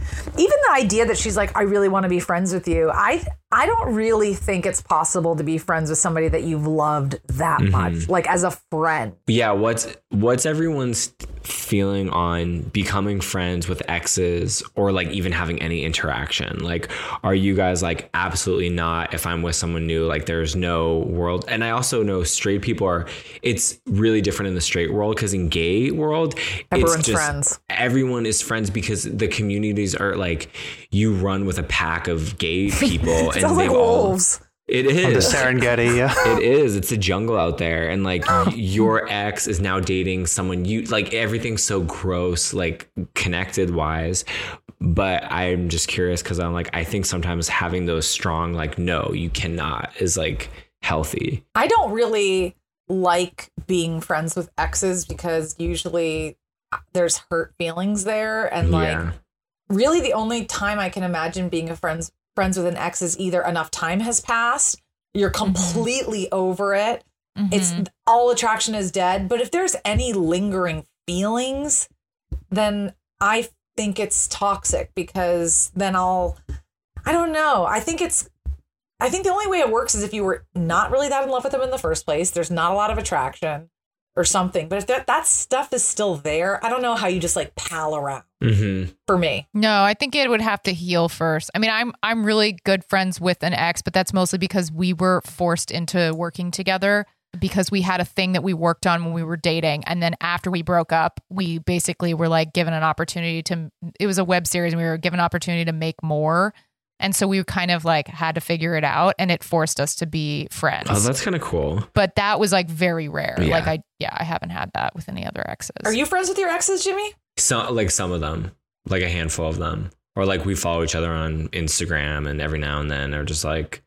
even the idea that she's like, I really want to be friends with you. I I don't really think it's possible to be friends with somebody that you've loved that Mm-hmm. much, like as a friend. Yeah, what's what's everyone's feeling on becoming friends with exes or like even having any interaction? Like, are you guys like, absolutely not? If I'm with someone new, like there's no world. And I also know straight people are, it's really different in the straight world, because in gay world, Everyone's it's just, friends. everyone is friends because the communities are like, you run with a pack of gay people and Sounds like they've all, wolves. it Oh, the is. Serengeti, yeah. It is. It's a jungle out there. And like your ex is now dating someone you like, everything's so gross, like connected wise. But I'm just curious because I'm like, I think sometimes having those strong, like, no, you cannot is like healthy. I don't really like being friends with exes because usually there's hurt feelings there. And like, Yeah. really the only time I can imagine being a friends friends with an ex is either enough time has passed, you're completely over it, Mhm. it's all attraction is dead. But if there's any lingering feelings, then I think it's toxic, because then I'll, I don't know. I think it's, I think the only way it works is if you were not really that in love with them in the first place, there's not a lot of attraction or something. But if that, that stuff is still there, I don't know how you just like pal around Mm-hmm. for me. No, I think it would have to heal first. I mean, I'm I'm really good friends with an ex, but that's mostly because we were forced into working together because we had a thing that we worked on when we were dating. And then after we broke up, we basically were like given an opportunity to, it was a web series and we were given an opportunity to make more. And so we kind of like had to figure it out, and it forced us to be friends. Oh, that's kind of cool. But that was like very rare. Yeah. Like I, yeah, I haven't had that with any other exes. Are you friends with your exes, Jimmy? Some, like some of them, like a handful of them, or like we follow each other on Instagram, and every now and then they're just like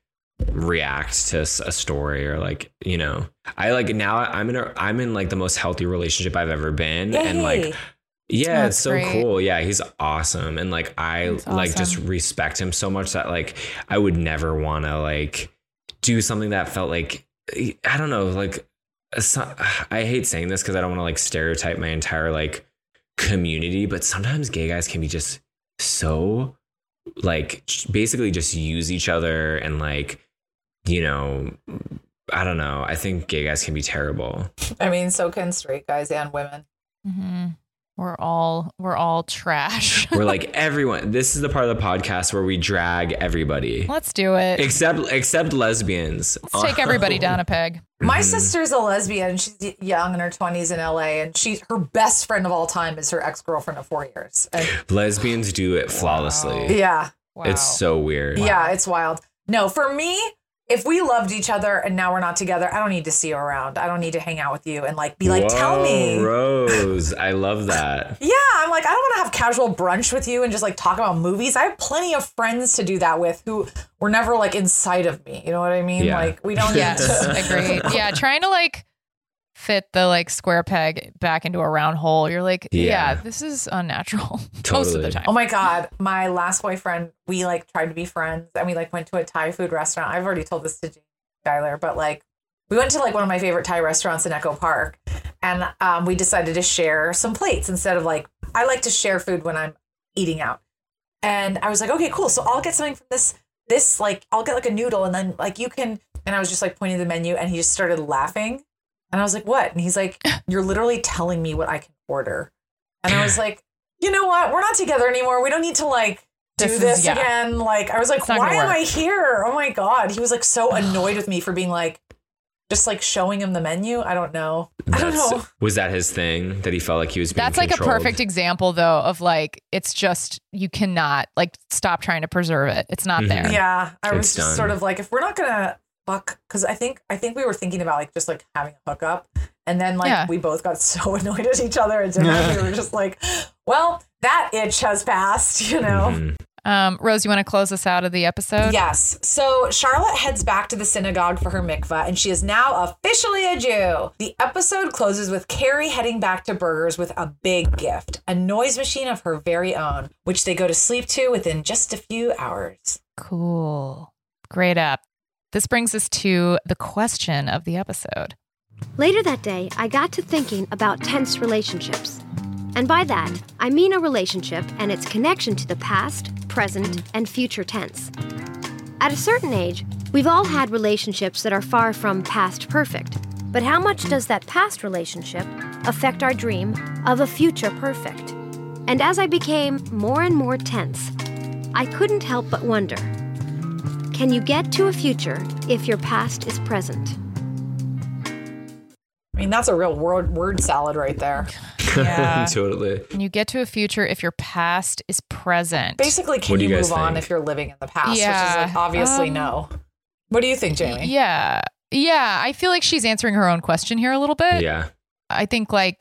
react to a story, or like, you know, I like now I'm in a, I'm in like the most healthy relationship I've ever been. Yay. And like, yeah, That's it's so great. cool. Yeah, he's awesome. And like, I That's like just awesome. respect him so much that like, I would never want to like do something that felt like, I don't know, like, so- I hate saying this because I don't want to like stereotype my entire like community, but sometimes gay guys can be just so like, basically just use each other and like, you know, I don't know. I think gay guys can be terrible. I mean, so can straight guys and women. hmm We're all we're all trash. We're like everyone. This is the part of the podcast where we drag everybody, Let's do it. except except lesbians. Let's take everybody down a peg. My Mhm. sister's a lesbian. She's young in her twenties in L A, and she her best friend of all time is her ex-girlfriend of four years. And Lesbians do it flawlessly. yeah, Wow. It's so weird. yeah, it's wild. No, for me, if we loved each other and now we're not together, I don't need to see you around. I don't need to hang out with you and like be like, Whoa, tell me. Rose. I love that. Yeah, I'm like, I don't want to have casual brunch with you and just like talk about movies. I have plenty of friends to do that with who were never like inside of me. You know what I mean? Yeah. Like we don't Yes, need to. agreed. Yeah, trying to like fit the like square peg back into a round hole. You're like, yeah, Yeah. this is unnatural most of Totally. the time. Oh my God. My last boyfriend, we like tried to be friends and we like went to a Thai food restaurant. I've already told this to Skylar, but like we went to like one of my favorite Thai restaurants in Echo Park, and um, we decided to share some plates instead of like, I like to share food when I'm eating out. And I was like, okay, cool. So I'll get something from this, this like, I'll get like a noodle and then like you can, and I was just like pointing to the menu and he just started laughing. And I was like, what? And he's like, you're literally telling me what I can order. And I was like, you know what? We're not together anymore. We don't need to like do This is- this, yeah. again. Like, I was like, It's not why gonna am I work. here? Oh my God. He was like so annoyed with me for being like, just like showing him the menu. I don't know. I don't That's- know. Was that his thing that he felt like he was being That's like a controlled? perfect example though of like it's just you cannot like stop trying to preserve it. It's not Mhm. there. Yeah. I was It's just done. sort of like, if we're not going to fuck, because I think, I think we were thinking about like just like having a hookup. And then like Yeah. we both got so annoyed at each other at dinner. We were just like, well, that itch has passed, you know? Mhm. Um, Rose, you want to close us out of the episode? Yes. So Charlotte heads back to the synagogue for her mikvah, and she is now officially a Jew. The episode closes with Carrie heading back to Burgers with a big gift, a noise machine of her very own, which they go to sleep to within just a few hours. Cool. Great up. This brings us to the question of the episode. Later that day, I got to thinking about tense relationships. And by that, I mean a relationship and its connection to the past, present, and future tense. At a certain age, we've all had relationships that are far from past perfect. But how much does that past relationship affect our dream of a future perfect? And as I became more and more tense, I couldn't help but wonder, can you get to a future if your past is present? I mean, that's a real word, word salad right there. Yeah. Totally. Can you get to a future if your past is present? Basically, can What do you, you move guys on think? if you're living in the past? Yeah. Which is like obviously Um, no. What do you think, Jamie? Yeah. Yeah. I feel like she's answering her own question here a little bit. Yeah. I think like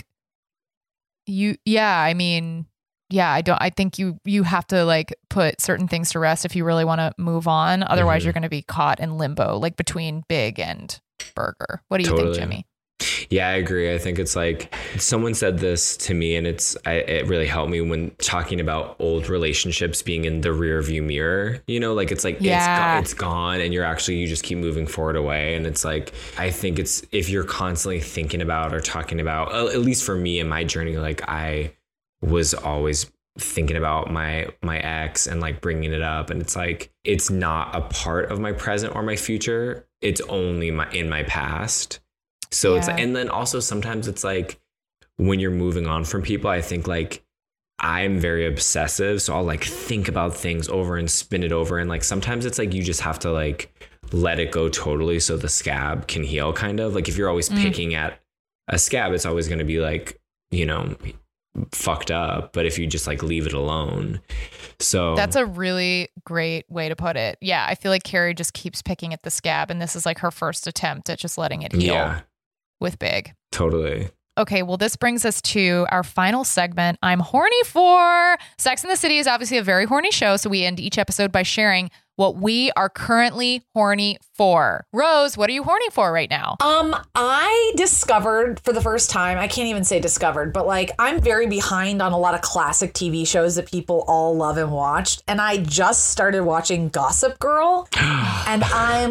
you, yeah, I mean, yeah, I don't, I think you, you have to like put certain things to rest if you really want to move on. Otherwise, Mhm. you're going to be caught in limbo, like between Big and Burger. What do you Totally. think, Jimmy? Yeah, I agree. I think it's like someone said this to me, and it's I, it really helped me when talking about old relationships being in the rear view mirror. You know, like it's like Yeah. it's, go- it's gone, and you're actually you just keep moving forward away. And it's like I think it's if you're constantly thinking about or talking about, uh, at least for me in my journey, like I was always thinking about my my ex and like bringing it up, and it's like it's not a part of my present or my future. It's only my in my past. So it's Yeah. and then also sometimes it's like when you're moving on from people, I think like I'm very obsessive. So I'll like think about things over and spin it over. And like sometimes it's like you just have to like let it go totally so the scab can heal, kind of. Like if you're always Mm. picking at a scab, it's always going to be like, you know, fucked up. But if you just like leave it alone. So That's a really great way to put it. Yeah. I feel like Carrie just keeps picking at the scab, and this is like her first attempt at just letting it heal yeah, with Big. totally. Okay, well, this brings us to our final segment. I'm horny for. Sex and the City is obviously a very horny show, so we end each episode by sharing what we are currently horny for. Rose, what are you horny for right now? Um, I discovered for the first time, I can't even say discovered, but like I'm very behind on a lot of classic T V shows that people all love and watched. And I just started watching Gossip Girl and I'm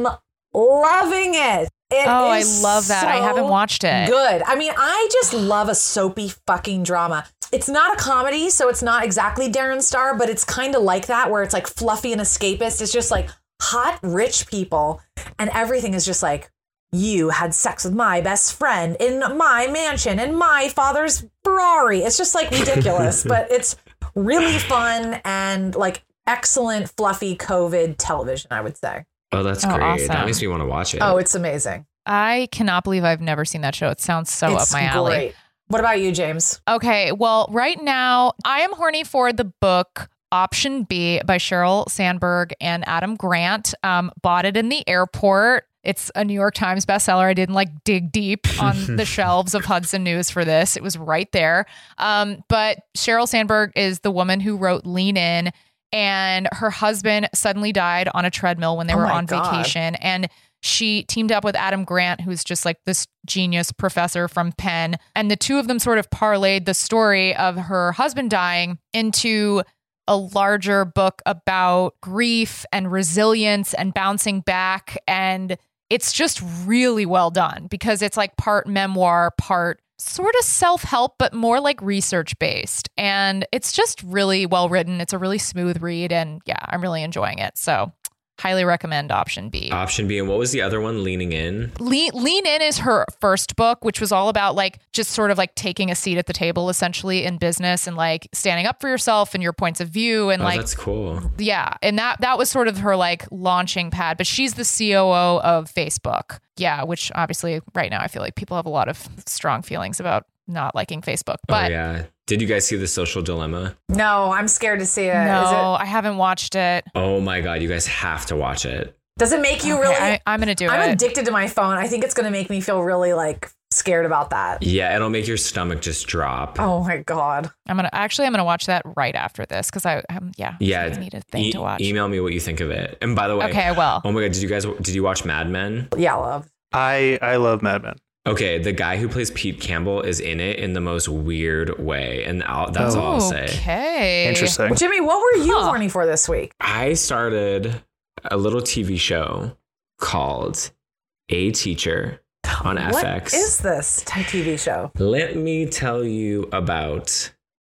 loving it. It Oh, I is love that. I so haven't watched it. Good. I mean, I just love a soapy fucking drama. It's not a comedy, so it's not exactly Darren Star, but it's kind of like that, where it's like fluffy and escapist. It's just like hot, rich people, and everything is just like, you had sex with my best friend in my mansion in my father's Ferrari. It's just like ridiculous, but it's really fun and like excellent, fluffy COVID television, I would say. Oh, that's Oh, great. awesome. That makes me want to watch it. Oh, it's amazing. I cannot believe I've never seen that show. It sounds so it's up my alley. great. What about you, James? Okay, well, right now I am horny for the book Option B by Sheryl Sandberg and Adam Grant. Um, bought it in the airport. It's a New York Times bestseller. I didn't like dig deep on the shelves of Hudson News for this. It was right there. Um, but Sheryl Sandberg is the woman who wrote Lean In, and her husband suddenly died on a treadmill when they Oh were my on God. vacation. And she teamed up with Adam Grant, who's just like this genius professor from Penn. And the two of them sort of parlayed the story of her husband dying into a larger book about grief and resilience and bouncing back. And it's just really well done because it's like part memoir, part sort of self-help, but more like research based. And it's just really well written. It's a really smooth read. And yeah, I'm really enjoying it. So highly recommend Option B. Option B. And what was the other one? Leaning In? Lean, Lean In is her first book, which was all about like just sort of like taking a seat at the table essentially in business and like standing up for yourself and your points of view. And Oh, like, that's cool. yeah. And that, that was sort of her like launching pad, but she's the C O O of Facebook. Yeah. Which obviously right now I feel like people have a lot of strong feelings about not liking Facebook, but oh, yeah. Did you guys see The Social Dilemma? No, I'm scared to see it. no, Is it I haven't watched it. Oh my God, you guys have to watch it. does it make you Okay, really? I, I'm going to do I'm it. addicted to my phone. I think it's going to make me feel really like scared about that. Yeah, it'll make your stomach just drop. Oh my God. I'm going to actually, I'm going to watch that right after this. Cause I, um, yeah, Yeah, I need a thing e- to watch. email me what you think of it. And by the way, Okay, I will. Oh my God, did you guys did you watch Mad Men? Yeah, love. I I love Mad Men. Okay, the guy who plays Pete Campbell is in it in the most weird way, and I'll, that's all I'll say. Okay. Interesting. Well, Jimmy, what were you Huh. horny for this week? I started a little T V show called A Teacher on F X. What is this t- T V show? Let me tell you about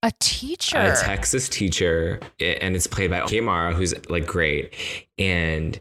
A teacher. A Texas teacher, and it's played by Kate Mara, who's like great, and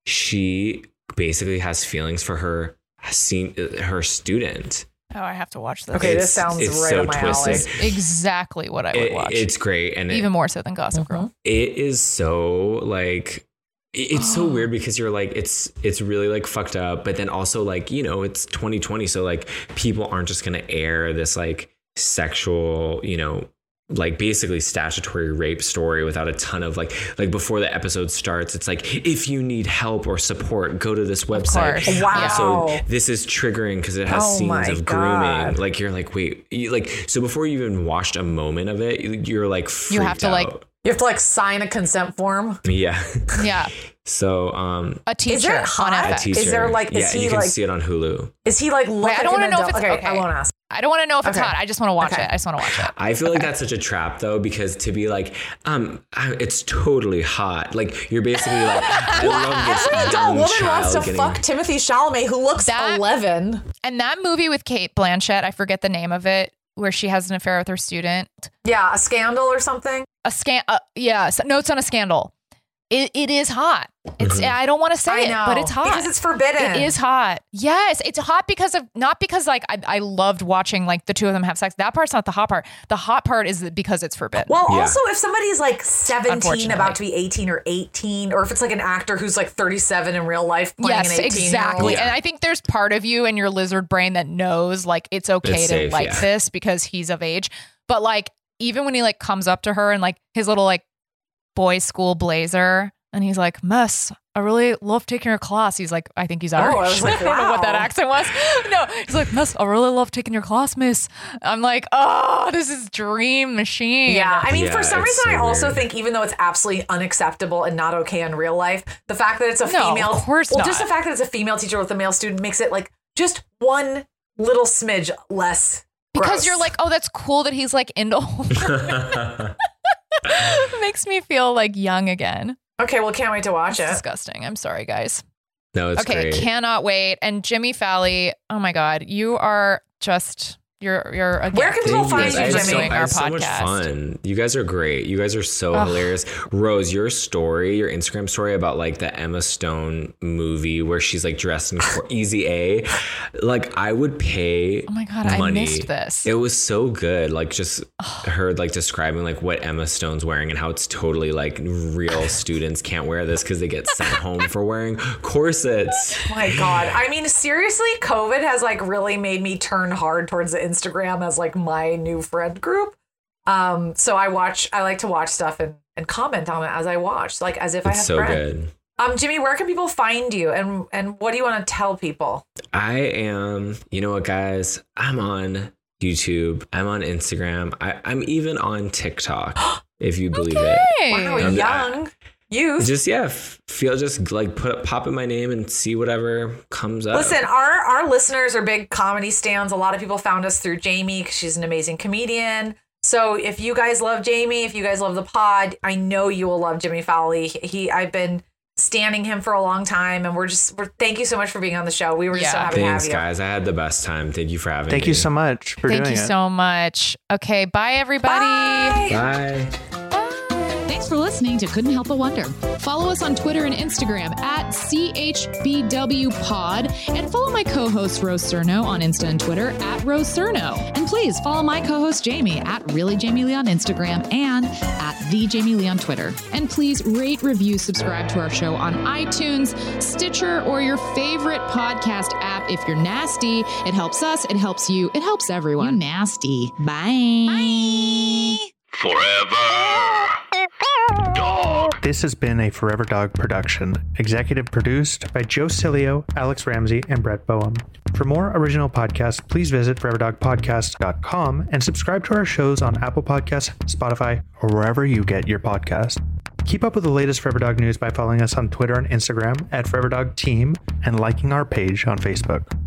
she basically has feelings for her seen her student. Oh, I have to watch this. Okay, It's- this sounds it's right so up my twisted. alley. Exactly what I would It- watch. it's great, and even it, more so than Gossip Girl. it is so like it- it's so weird because you're like it's it's really like fucked up, but then also like, you know, it's twenty twenty, so like people aren't just gonna air this like sexual, you know, like basically statutory rape story without a ton of like like before the episode starts, it's like, if you need help or support, go to this website. course. Wow. So this is triggering because it has Oh scenes my of God. grooming. Like you're like, wait, you, like so before you even watched a moment of it, you- you're like freaked You have to, like, out. You have to like sign a consent form. Yeah. Yeah. So um A teacher Is it on hot? a F X. teacher. Is there, like- is yeah, he, you can like- see it on Hulu. Is he like look Wait, I don't want to know if it's okay. I okay. won't ask. I don't want to know if it's Okay. hot. I just want to watch Okay. it. I just want to watch it. I feel like that's such a trap though, because to be like, um, I- it's totally hot. Like you're basically like, I love this Every adult young woman wants child to getting. fuck Timothy Chalamet, who looks That- eleven. And that movie with Kate Blanchett, I forget the name of it, where she has an affair with her student. Yeah, a scandal or something. A scan. Uh, yeah. So, Notes on a Scandal. It, it is hot. It's. Mhm. I don't want to say I it, know but it's hot. because it's forbidden. It is hot. Yes, it's hot because of not because like I, I loved watching like the two of them have sex. That part's not the hot part. The hot part is because it's forbidden. Well, Yeah. also, if somebody's like seventeen, Unfortunately. about to be eighteen or eighteen, or if it's like an actor who's like thirty-seven in real life playing yes, an eighteen exactly. Yeah. And I think there's part of you in your lizard brain that knows like it's okay It's to safe, like yeah. this because he's of age. But like even when he like comes up to her and like his little like boys' school blazer, and he's like, "Miss, I really love taking your class." He's like, I think he's Irish. Oh, I was like, I don't know what that wow. accent was. No, he's like, "Miss, I really love taking your class, miss." I'm like, oh, this is dream machine. Yeah, I mean, Yeah, for some it's reason, so I also weird. think even though it's absolutely unacceptable and not okay in real life, the fact that it's a No, female, of course well, not. just the fact that it's a female teacher with a male student makes it like just one little smidge less. because gross. you're like, oh, that's cool that he's like into horror. Makes me feel like young again. okay, well, can't wait to watch It's it. disgusting. I'm sorry, guys. No, it's Okay, great. cannot wait. And Jimmy Falley, oh my God, you are just you're you're a Where can gift. people Thank you find guys. you, I had Jimmy? so, Doing I our had so much podcast. fun. You guys are great. You guys are so Ugh. hilarious. Rose, your story, your Instagram story about like the Emma Stone movie where she's like dressed in for Easy A, like I would pay. Oh my God, I money. missed this. It was so good. Like just her like describing like what Emma Stone's wearing and how it's totally like real students can't wear this because they get sent home for wearing corsets. Oh my God. I mean, seriously, COVID has like really made me turn hard towards the Instagram as like my new friend group. Um, so I watch, I like to watch stuff and, and comment on it as I watch, like as if I It's have so friends. good. Um, Jimmy, where can people find you, and and what do you want to tell people? I am, you know what, guys? I'm on YouTube. I'm on Instagram. I, I'm even on TikTok, if you believe it. Wow, Um, young youth. Just yeah, f- feel just like put pop in my name and see whatever comes up. Listen, our our listeners are big comedy stans. A lot of people found us through Jamie because she's an amazing comedian. So if you guys love Jamie, if you guys love the pod, I know you will love Jimmy Fowley. He, I've been standing him for a long time, and we're just we're thank you so much for being on the show. We were just so Yeah. happy Thanks, to have you. guys. I had the best time. Thank you for having Thank me. you so much for Thank doing you it. so much. Okay, bye everybody. Bye. Thanks for listening to Couldn't Help But Wonder. Follow us on Twitter and Instagram at C H B W Pod, and follow my co-host Rose Cerno on Insta and Twitter at Rose Cerno. And please follow my co-host Jamie at Really Jamie Lee on Instagram and at The Jamie Lee on Twitter. And please rate, review, subscribe to our show on iTunes, Stitcher, or your favorite podcast app. If you're nasty, it helps us, it helps you, it helps everyone. You nasty. Bye. Bye. Forever Dog. This has been a Forever Dog production, executive produced by Joe Cilio, Alex Ramsey, and Brett Boehm. For more original podcasts, please visit forever dog podcast dot com and subscribe to our shows on Apple Podcasts, Spotify, or wherever you get your podcast. Keep up with the latest Forever Dog news by following us on Twitter and Instagram at Forever Dog Team and liking our page on Facebook.